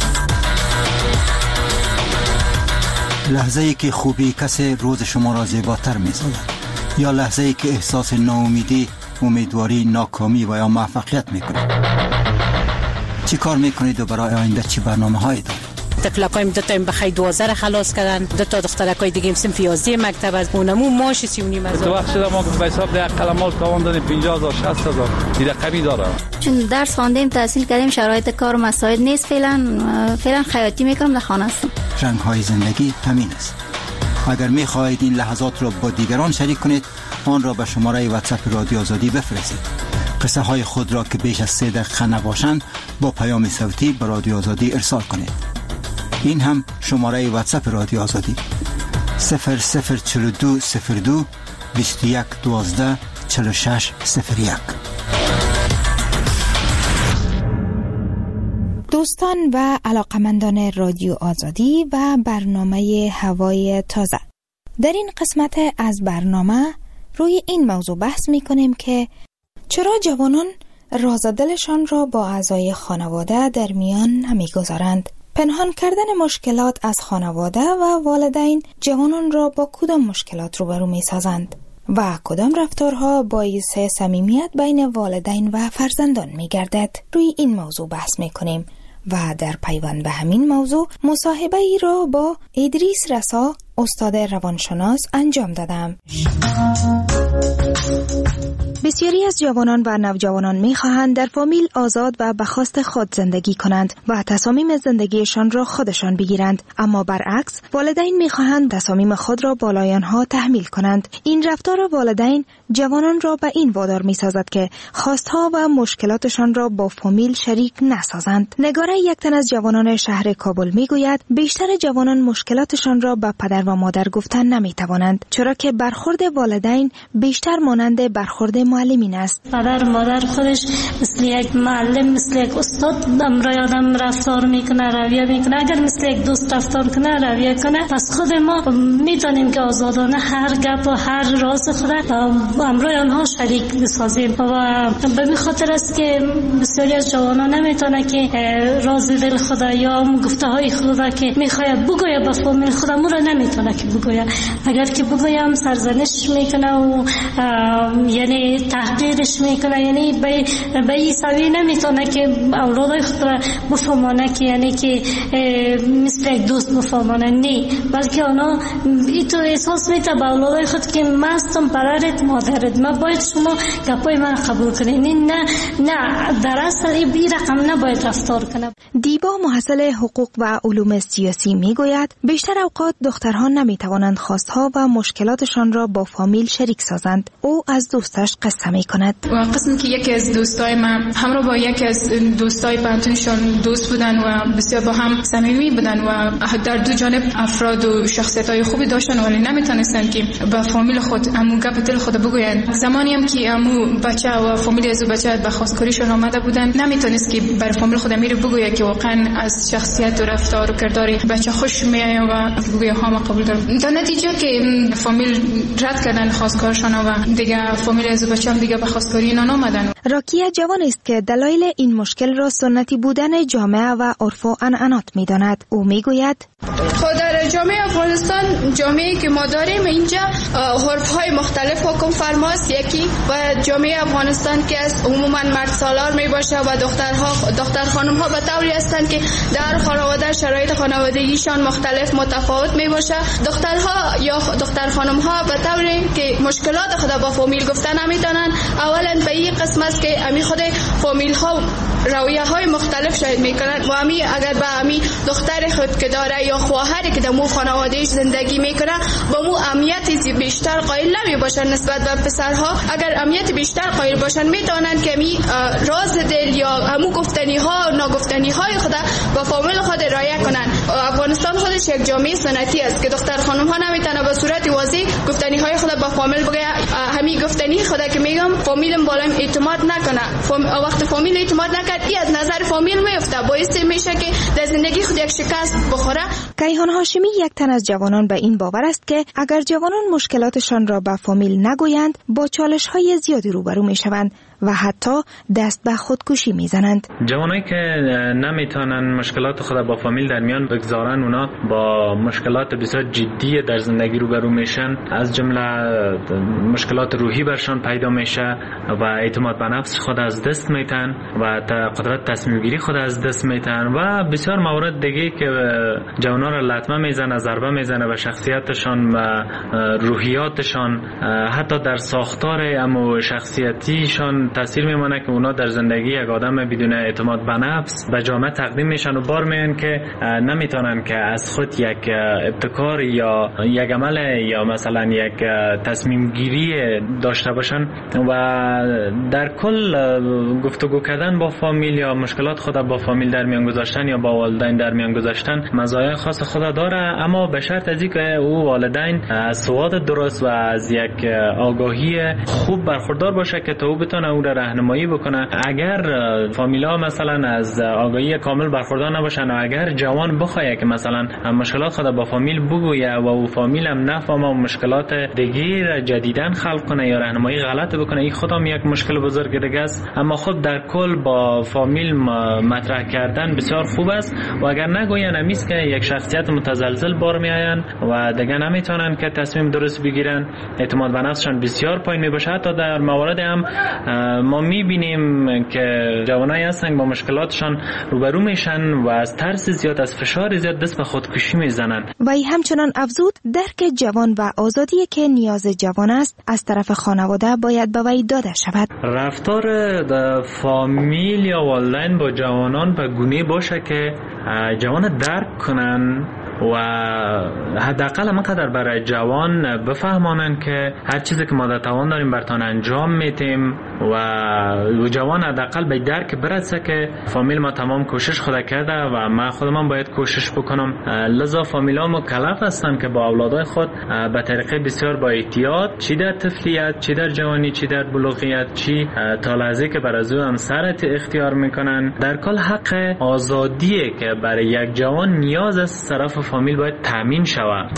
لحظه ای که خوبی کسی روز شما را زیباتر می‌سازد یا لحظه ای که احساس ناامیدی، امیدواری، ناکامی و یا موفقیت میکنید. چی کار میکنید و برای آینده چی برنامه هایی دارید؟ تفلقایم دو تا بخیر دوازده خلاص کردن، دو تا دخترکای دیگه صنف یازده مکتب از اونمو ماش سی و نیم هزار. تو وقت شده ما به حساب ده قلمال تاوان دادیم پنجاه هزار شصت هزار دیگه قوی داره. چون درس خواندیم تحصیل کردیم شرایط کار مساعد نیست. فعلا فعلا خیاطی میکنم در خانه هستم. رنگ های زندگی همین است. اگر می خواهید این لحظات را با دیگران شریک کنید آن را به شماره واتساپ رادیو آزادی بفرستید. قصه های خود را که بیش از سه دقیقه نباشند با پیام صوتی به رادیو آزادی ارسال کنید. این هم شماره واتساپ رادیو آزادی صفر صفر چهل و دو صفر دو بیست و یک دوازده چهل و شش صفر یک. دوستان و علاقمندان رادیو آزادی و برنامه هوای تازه، در این قسمت از برنامه روی این موضوع بحث می کنیم که چرا جوانان راز دلشان را با اعضای خانواده در میان نمی گذارند. پنهان کردن مشکلات از خانواده و والدین جوانان را با کدام مشکلات روبرو می سازند و کدام رفتارها باعث صمیمیت بین والدین و فرزندان می گردد. روی این موضوع بحث می کنیم و در پیوند به همین موضوع مصاحبه ای را با ادریس رسا، استاد روانشناس انجام دادم. بسیاری از جوانان و نوجوانان می‌خواهند در فامیل آزاد و به خواست خود زندگی کنند و تصامیم زندگیشان را خودشان بگیرند، اما برعکس والدین می‌خواهند تصامیم خود را بالای آنها تحمیل کنند. این رفتار والدین جوانان را به این وادار می‌سازد که خواستها و مشکلاتشان را با فامیل شریک نسازند. نگاره یک تن از جوانان شهر کابل می‌گوید بیشتر جوانان مشکلاتشان را به پدر و مادر گفتن نمی‌توانند، چرا که برخورد والدین بیشتر مانند برخورد معلمین است. پدر و مادر خودش مثل یک معلم، مثل یک استاد امرای آدم رفتار میکنه، رویه میکنه. اگر مثل یک دوست رفتار کنه، رویه کنه، پس خود ما میتونیم که آزادانه هر گپ و هر راز خود امرای آنها شریک بسازیم و به این خاطر است که بسیاری از جوانان نمیتونه که راز دل خود یا گفته های خود که میخواد بگویه به فامیل خود امو را نمیتونه که بگویه. اگر که بگویم سرزنش میکنه و یعنی تحقیرش میکنه، یعنی به به این سوی نمیتونه که اولادای خود را بفهمانه که یعنی که مثل یک دوست بفهمانه، نه، بلکه اونا اینطور احساس میته به اولادای خود که من هستم پدرت مادرت، من باید شما گپای من قبول کنید. نه نه در اصل این رقم نباید رفتار کنه. دیبا محصل حقوق و علوم سیاسی میگوید بیشتر اوقات دخترها نمیتوانند خواستها و مشکلاتشان را با فامیل شریک سازند. او از دوستش قصه می کند. و قسمی که یکی از دوستای من همراه با یکی از دوستای پانتونشون دوست بودن و بسیار با هم صمیمی بودن و در دو جانب افراد و شخصیت‌های خوبی داشتن، ولی نمیتونستن که با فامیل خود امو گپ دل خود بگوین. زمانی هم که امو بچه و فامیل از بچه به خواستگاریشون آمده بودن، نمیتونست که بر فامیل خود امیر بگوید که واقعا از شخصیت و رفتار و کردار بچه خوش میاد و بگوید ها ما قبول دارم. در نتیجه که فامیل رد کردن خواستگارشون و دیگه فامیل از بچه هم دیگه به خواستگاری اینا نامدن. راکیه جوان است که دلایل این مشکل را سنتی بودن جامعه و عرف و عنعنات می‌داند. او میگوید خود در جامعه افغانستان، جامعه‌ای که ما داریم اینجا عرف‌های مختلف حکم فرماست. یکی و جامعه افغانستان که از عموما مرد سالار میباشه و دخترها دختر خانم‌ها به طوری هستند که در خانواده شرایط خانوادگیشان مختلف متفاوت میباشه. دخترها یا دختر خانم‌ها به طوری که مشکلات خود با فامیل گفتن نمیتونن. اولا به این قسم است که امی خود فامیل ها رویه های مختلف شاید میکنن و امی اگر به امی دختر خود که داره یا خواهری که در مو خانوادهش زندگی میکنه با مو اهمیت بیشتر قائل نمی باشن نسبت به پسرها. اگر اهمیت بیشتر قائل باشن میتونن که امی راز دل یا امو گفتنی ها و ناگفتنی های خود با فامیل خود رعایت کنن. افغانستان خودش یک جامعه سنتی است که دختر خانم ها نمیتونه به صورت واضح گفتنی های خود با فامیل بگه. همین گفتنی خود که میگم فامیلم بالا اعتماد نکنه. فام... وقت فامیل اعتماد نکرد این از نظر فامیل میفته، باعث میشه که در زندگی خود یک شکست بخوره. کیهان هاشمی یک تن از جوانان به این باور است که اگر جوانان مشکلاتشان را به فامیل نگویند با چالش های زیادی روبرو میشوند و حتی دست به خودکشی میزنند. جوانایی که نمیتونن مشکلات خود با فامیل در میان بگذارن، اونا با مشکلات بسیار جدی در زندگی روبرو میشن، از جمله مشکلات روحی برشان پیدا میشه و اعتماد به نفس خود از دست میتن و قدرت تصمیم گیری خود از دست میتن و بسیار موارد دیگه که جوانا را لطمه میزنه، ضربه میزنه به شخصیتشان و روحیاتشان، حتی در ساختار امو شخصیتیشان تاثیر میمونه که اونا در زندگی یک آدم بدون اعتماد به نفس به جامعه تقدیم میشن و بار میان که نمیتونن که از خود یک ابتکار یا یک عمل یا مثلا یک تصمیم گیری داشته باشن و در کل گفتگو کردن با فامیل یا مشکلات خود با فامیل در میان گذاشتن یا با والدین در میان گذاشتن مزایای خاص خود داره، اما به شرط از اینکه او والدین از سواد درست و از یک آگاهی خوب برخوردار باشه که تا او بتونه او را راهنمایی بکنه. اگر فامیلا مثلا از آگاهی کامل برخوردار نباشن و اگر جوان بخواد که مثلا مشکلات خود با فامیل بگویه و او فامیل هم نفهمه و مشکلات دیگه جدیدن خلق کنه یا راهنمایی غلط بکنه، این خودم یک مشکل بزرگ دیگه است. اما خود در کل با فامیل مطرح کردن بسیار خوب است و اگر نگوین امیز که یک شخصیت متزلزل بار میآین و دیگه نمیتونن که تصمیم درست بگیرن، اعتماد به نفسشان بسیار پایین میباشه. حتی در موارد هم ما میبینیم که جوانایی هستن با مشکلاتشان روبرو میشن و از ترس زیاد، از فشار زیاد دست به خودکشی میزنن. و ای همچنان افزود درک جوان و آزادی که نیاز جوان است از طرف خانواده باید به وی داده شود. رفتار فامیل یا والدین با جوانان به گونه باشه که جوان درک کنن و حداقل مقدر برای جوان بفهمانن که هر چیزی که ما در توان داریم برتان انجام میتیم و جوان حداقل به درک برسه که فامیل ما تمام کوشش خود کرده و ما خودم باید کوشش بکنم. لذا فامیل ها مکلف هستن که با اولادای خود به طریقه بسیار با احتیاط، چی در طفلیت، چی در جوانی، چی در بلوغیت، چی تا لحظه که بر از او همسرت اختیار میکنن، در کل حق آزادیه که برای یک جوان نیاز از طرف فامیل باید تامین شود.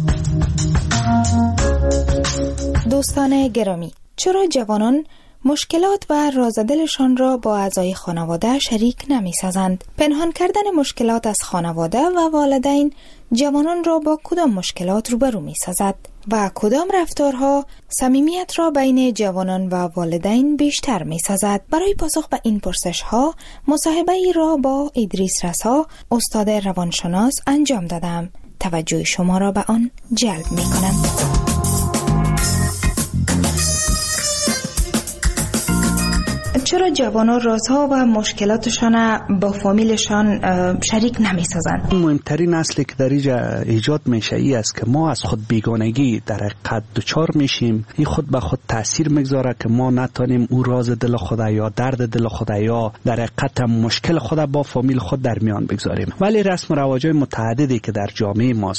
دوستان گرامی، چرا جوانان مشکلات و رازدلشان را با اعضای خانواده شریک نمی سازند؟ پنهان کردن مشکلات از خانواده و والدین جوانان را با کدام مشکلات روبرو می سازد و کدام رفتارها صمیمیت را بین جوانان و والدین بیشتر می سازد؟ برای پاسخ به این پرسش ها مصاحبه ای را با ادریس رسا، استاد روانشناس انجام دادم. توجه شما را به آن جلب می کنم. چرا جوانان رازها و مشکلاتشان با فامیلشان شریک نمی سازند؟ مهمترین اصلی که در اینجا ایجاد میشه ای است که ما از خود بیگانگی در حقیقت دچار میشیم. این خود به خود تاثیر میگذاره که ما نتونیم او راز دل خود یا درد دل خود یا در حقیقت مشکل خود با فامیل خود در میان بگذاریم. ولی رسم و رواج‌های متعددی که در جامعه ما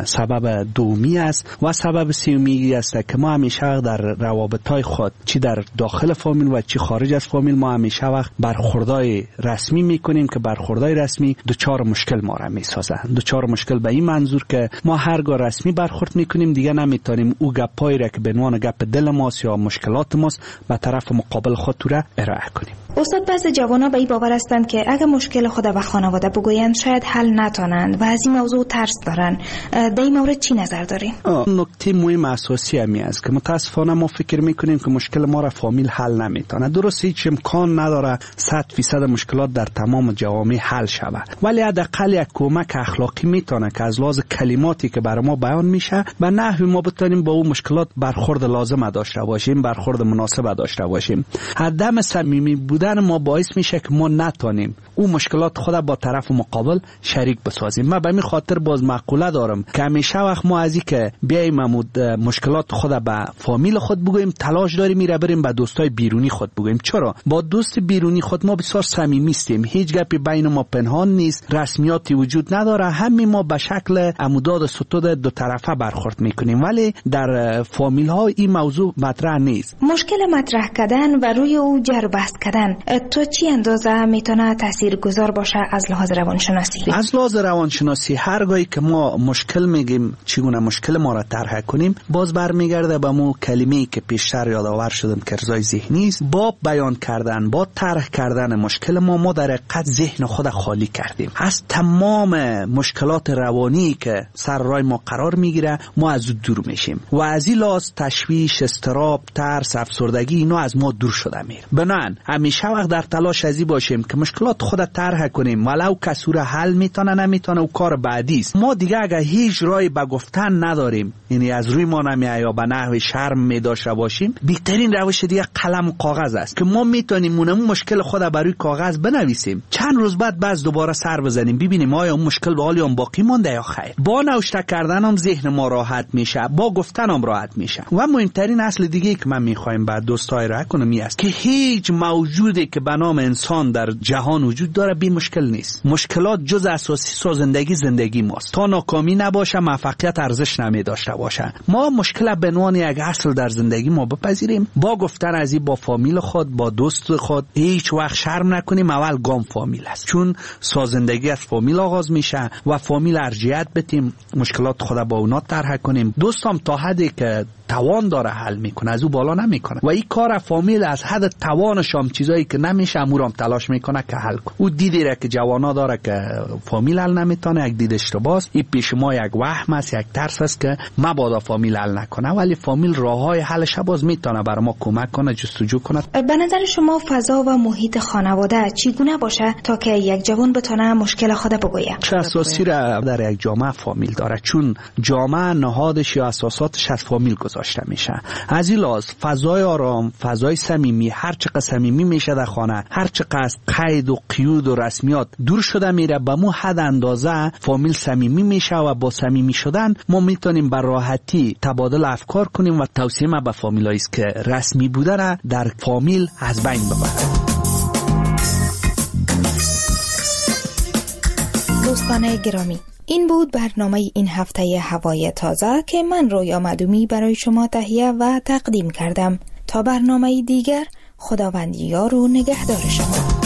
سبب دومی است و سبب سومی است که ما همیشه در روابط‌های خود چی در داخل فامیل و چی خارج از فامیل ما همیشه وقت برخوردای رسمی میکنیم که برخوردای رسمی دوچار مشکل ما را میسازه. دوچار مشکل به این منظور که ما هرگاه رسمی برخورد میکنیم دیگه نمیتونیم او گپایی را که به عنوان گپ دل ماست یا مشکلات ماست به طرف مقابل خود را ارائه کنیم. استاد، بعضی جوانا به این باور هستند که اگه مشکل خود به خانواده بگویند شاید حل نتونند و از این موضوع ترس دارن. در این مورد چی نظر دارین؟ نکته مهم اساسی همی است که متاسفانه ما فکر میکنیم که مشکل ما را فامیل حل نمیتونه. درست هیچ امکان نداره صد فیصد مشکلات در تمام جوامع حل شود، ولی حداقل یک کمک اخلاقی میتونه که از لحاظ کلماتی که برای ما بیان میشه و نحوی ما بتونیم با اون مشکلات برخورد لازم داشته باشیم، برخورد مناسب داشته باشیم. عدم صمیمی بودن ما باعث میشه که ما نتونیم او مشکلات خود با طرف مقابل شریک بسازیم. من به این خاطر باز مقوله دارم که همیشه وقت ما از این که بیایم مشکلات خود به فامیل خود بگوییم تلاش داریم میره بریم به دوستای بیرونی خود بگوییم. چرا؟ با دوست بیرونی خود ما بسیار صمیمی هستیم، هیچ گپی بین ما پنهان نیست، رسمیاتی وجود نداره، همین ما به شکل عموداد ستود دو طرفه برخورد میکنیم. ولی در فامیل ها این موضوع مطرح نیست. مشکل مطرح کردن و روی او جر بحث کردن تو چی اندازه میتونه تاثیرگذار باشه از لحاظ روانشناسی؟ از لحاظ روانشناسی هرگاهی که ما مشکل میگیم چگونه مشکل ما را طرح کنیم، باز برمیگرده به مو کلمه‌ای که پیشتر یادآور شدم که ارضای ذهنی است. با بیان کردن، با طرح کردن مشکل ما ما در حقیقت ذهن خود خالی کردیم از تمام مشکلات روانی که سر راه ما قرار میگیره. ما از او دور میشیم و از این لحاظ تشویش، اضطراب، ترس، افسردگی اینا از ما دور شده میره. بنان همیشه وقت در تلاش ازی باشیم که مشکلات خود طرح کنیم، ولو کسی را حل میتونه نمیتونه و کار بعدی است. ما دیگه اگه هیچ راهی به گفتن نداریم، یعنی از روی ما نمیاد یا به نحو شرم میداشته باشیم، بهترین روش دیگه قلم و کاغذ است که ما میتونیم اون مشکل خود بر روی کاغذ بنویسیم، چند روز بعد باز دوباره سر بزنیم ببینیم آیا اون مشکل به حال باقی مونده یا خیر. با نوشته کردن هم ذهن ما راحت میشه، با گفتن هم راحت میشه. و مهمترین اصل دیگه که من میخوایم بعد دوستای را کنم این است که هیچ موجود موجودی که به نام انسان در جهان وجود داره بی مشکل نیست. مشکلات جز اساسی سازندگی زندگی ماست. تا ناکامی نباشه موفقیت ارزش نمی داشته باشه. ما مشکل به عنوان یک اصل در زندگی ما بپذیریم. با گفتن از این با فامیل خود، با دوست خود هیچ وقت شرم نکنیم. اول گام فامیل است، چون سازندگی از فامیل آغاز میشه و فامیل ارجحیت بدیم، مشکلات خود با اونا طرح کنیم. دوستم تا حدی که توان داره حل میکنه، از او بالا نمیکنه و این کار فامیل از حد توانش هم چیزایی که نمیشه امورم تلاش میکنه که حل کنه. او دیدی را که جوانا داره که فامیل حل نمیتونه، یک دید اشتباهه. این پیش ما یک وهم است، یک ترس است که مبادا فامیل حل نکنه، ولی فامیل راههای حلش باز میتونه برای ما کمک کنه، جستجو کنه. به نظر شما فضا و محیط خانواده چگونه باشه تا که یک جوان بتونه مشکل خود بگویه؟ چه اساسی را در یک جامعه فامیل داره، چون جامعه نهادش یا اساساتش از فامیل گذاشته میشه. از این لحاظ فضای آرام، فضای صمیمی، هر چقدر صمیمی میشه در خانه، هر چقدر از قید و قیود و رسمیات دور شده میره، به مو حد اندازه فامیل صمیمی میشه و با صمیمی شدن ما میتونیم به راحتی تبادل افکار کنیم و توصیه ما به فامیلایی است که رسمی بودن در فامیل از بین ببره. دوستان گرامی، این بود برنامه این هفته هوای تازه که من رویا مدومی برای شما تهیه و تقدیم کردم. تا برنامه دیگر، خداوند یار و نگهدار شما.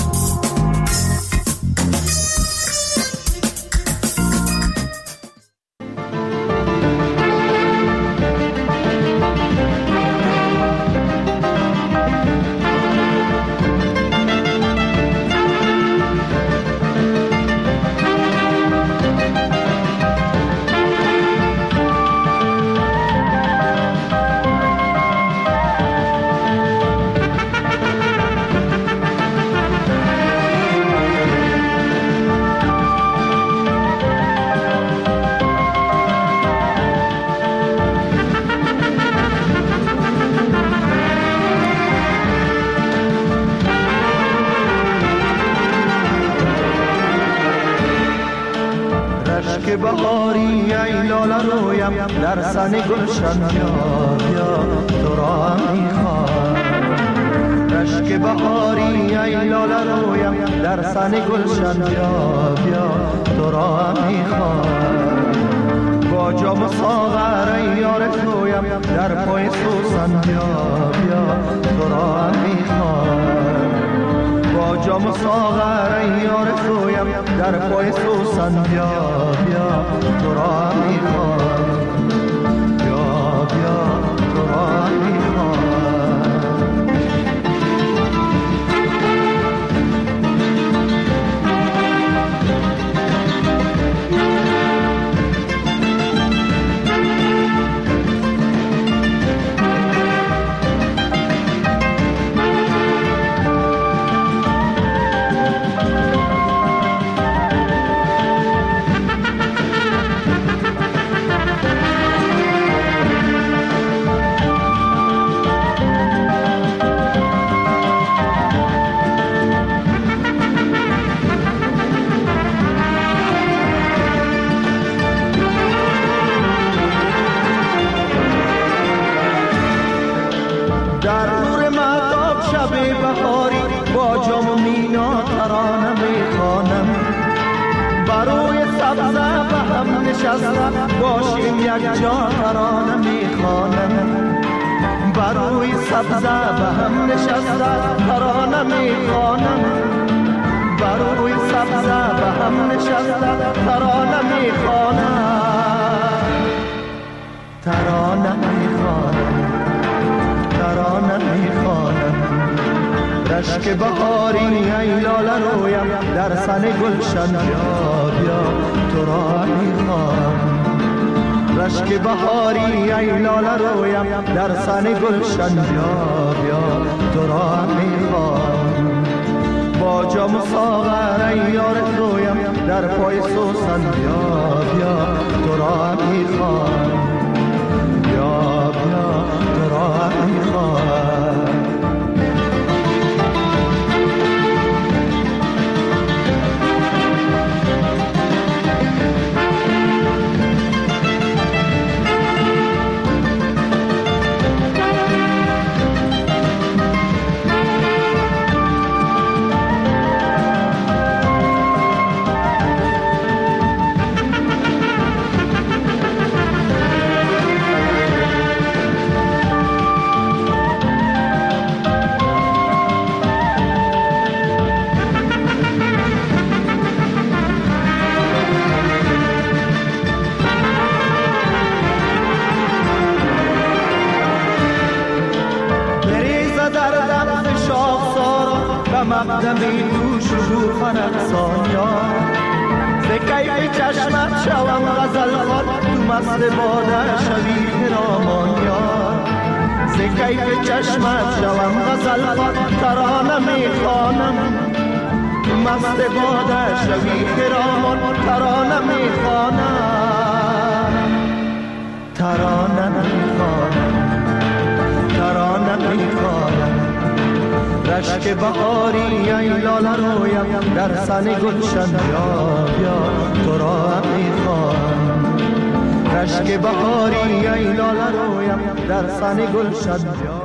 بهاری ای لاله رویم در سن گلشن بیا بیا تو را میخوام. رشک بهاری ای لاله رویم در سن گلشن بیا بیا تو را میخوام. با جام ساغر ای یار تویم در پای سوسن بیا بیا تو را میخوام. با جام ساغر ای یار تویم در پای سوسن بیا بیا تو را میخوام. بیا بیا تو را میخوام. باشیم یک جا ترانه میخوانم. بروی سبزه به هم نشسته ترانه میخوانم. بروی سبزه به هم نشسته ترانه میخوانم. ترانه میخوانم. ترانه میخوانم. رشک بهاری ای لاله رویم در سن گلشن بیا بیا تو را میخوام. رشک بهاری ای لاله رویم در سن گلشن بیا بیا تو را میخوام. با جام ساغر ای یار تویم در پای سوسن بیا بیا تو را میخوام. بیا بیا تو را میخوام. به مقدمی تو شکوفه رقصان یار ز کیف چشمت شوم غزل خوان تو مست باده شوی خرامان یار ز کیف چشمت شوم غزل خوان ترانه میخوانم تو مست باده شوی خرامان ترانه میخوانم ترانه میخوانم ترانه میخوانم رشک بهاری ای لاله رویم در سن گلشن بیا بیا تو را میخوانم رشک بهاری ای لاله رویم در سن گلشن بیا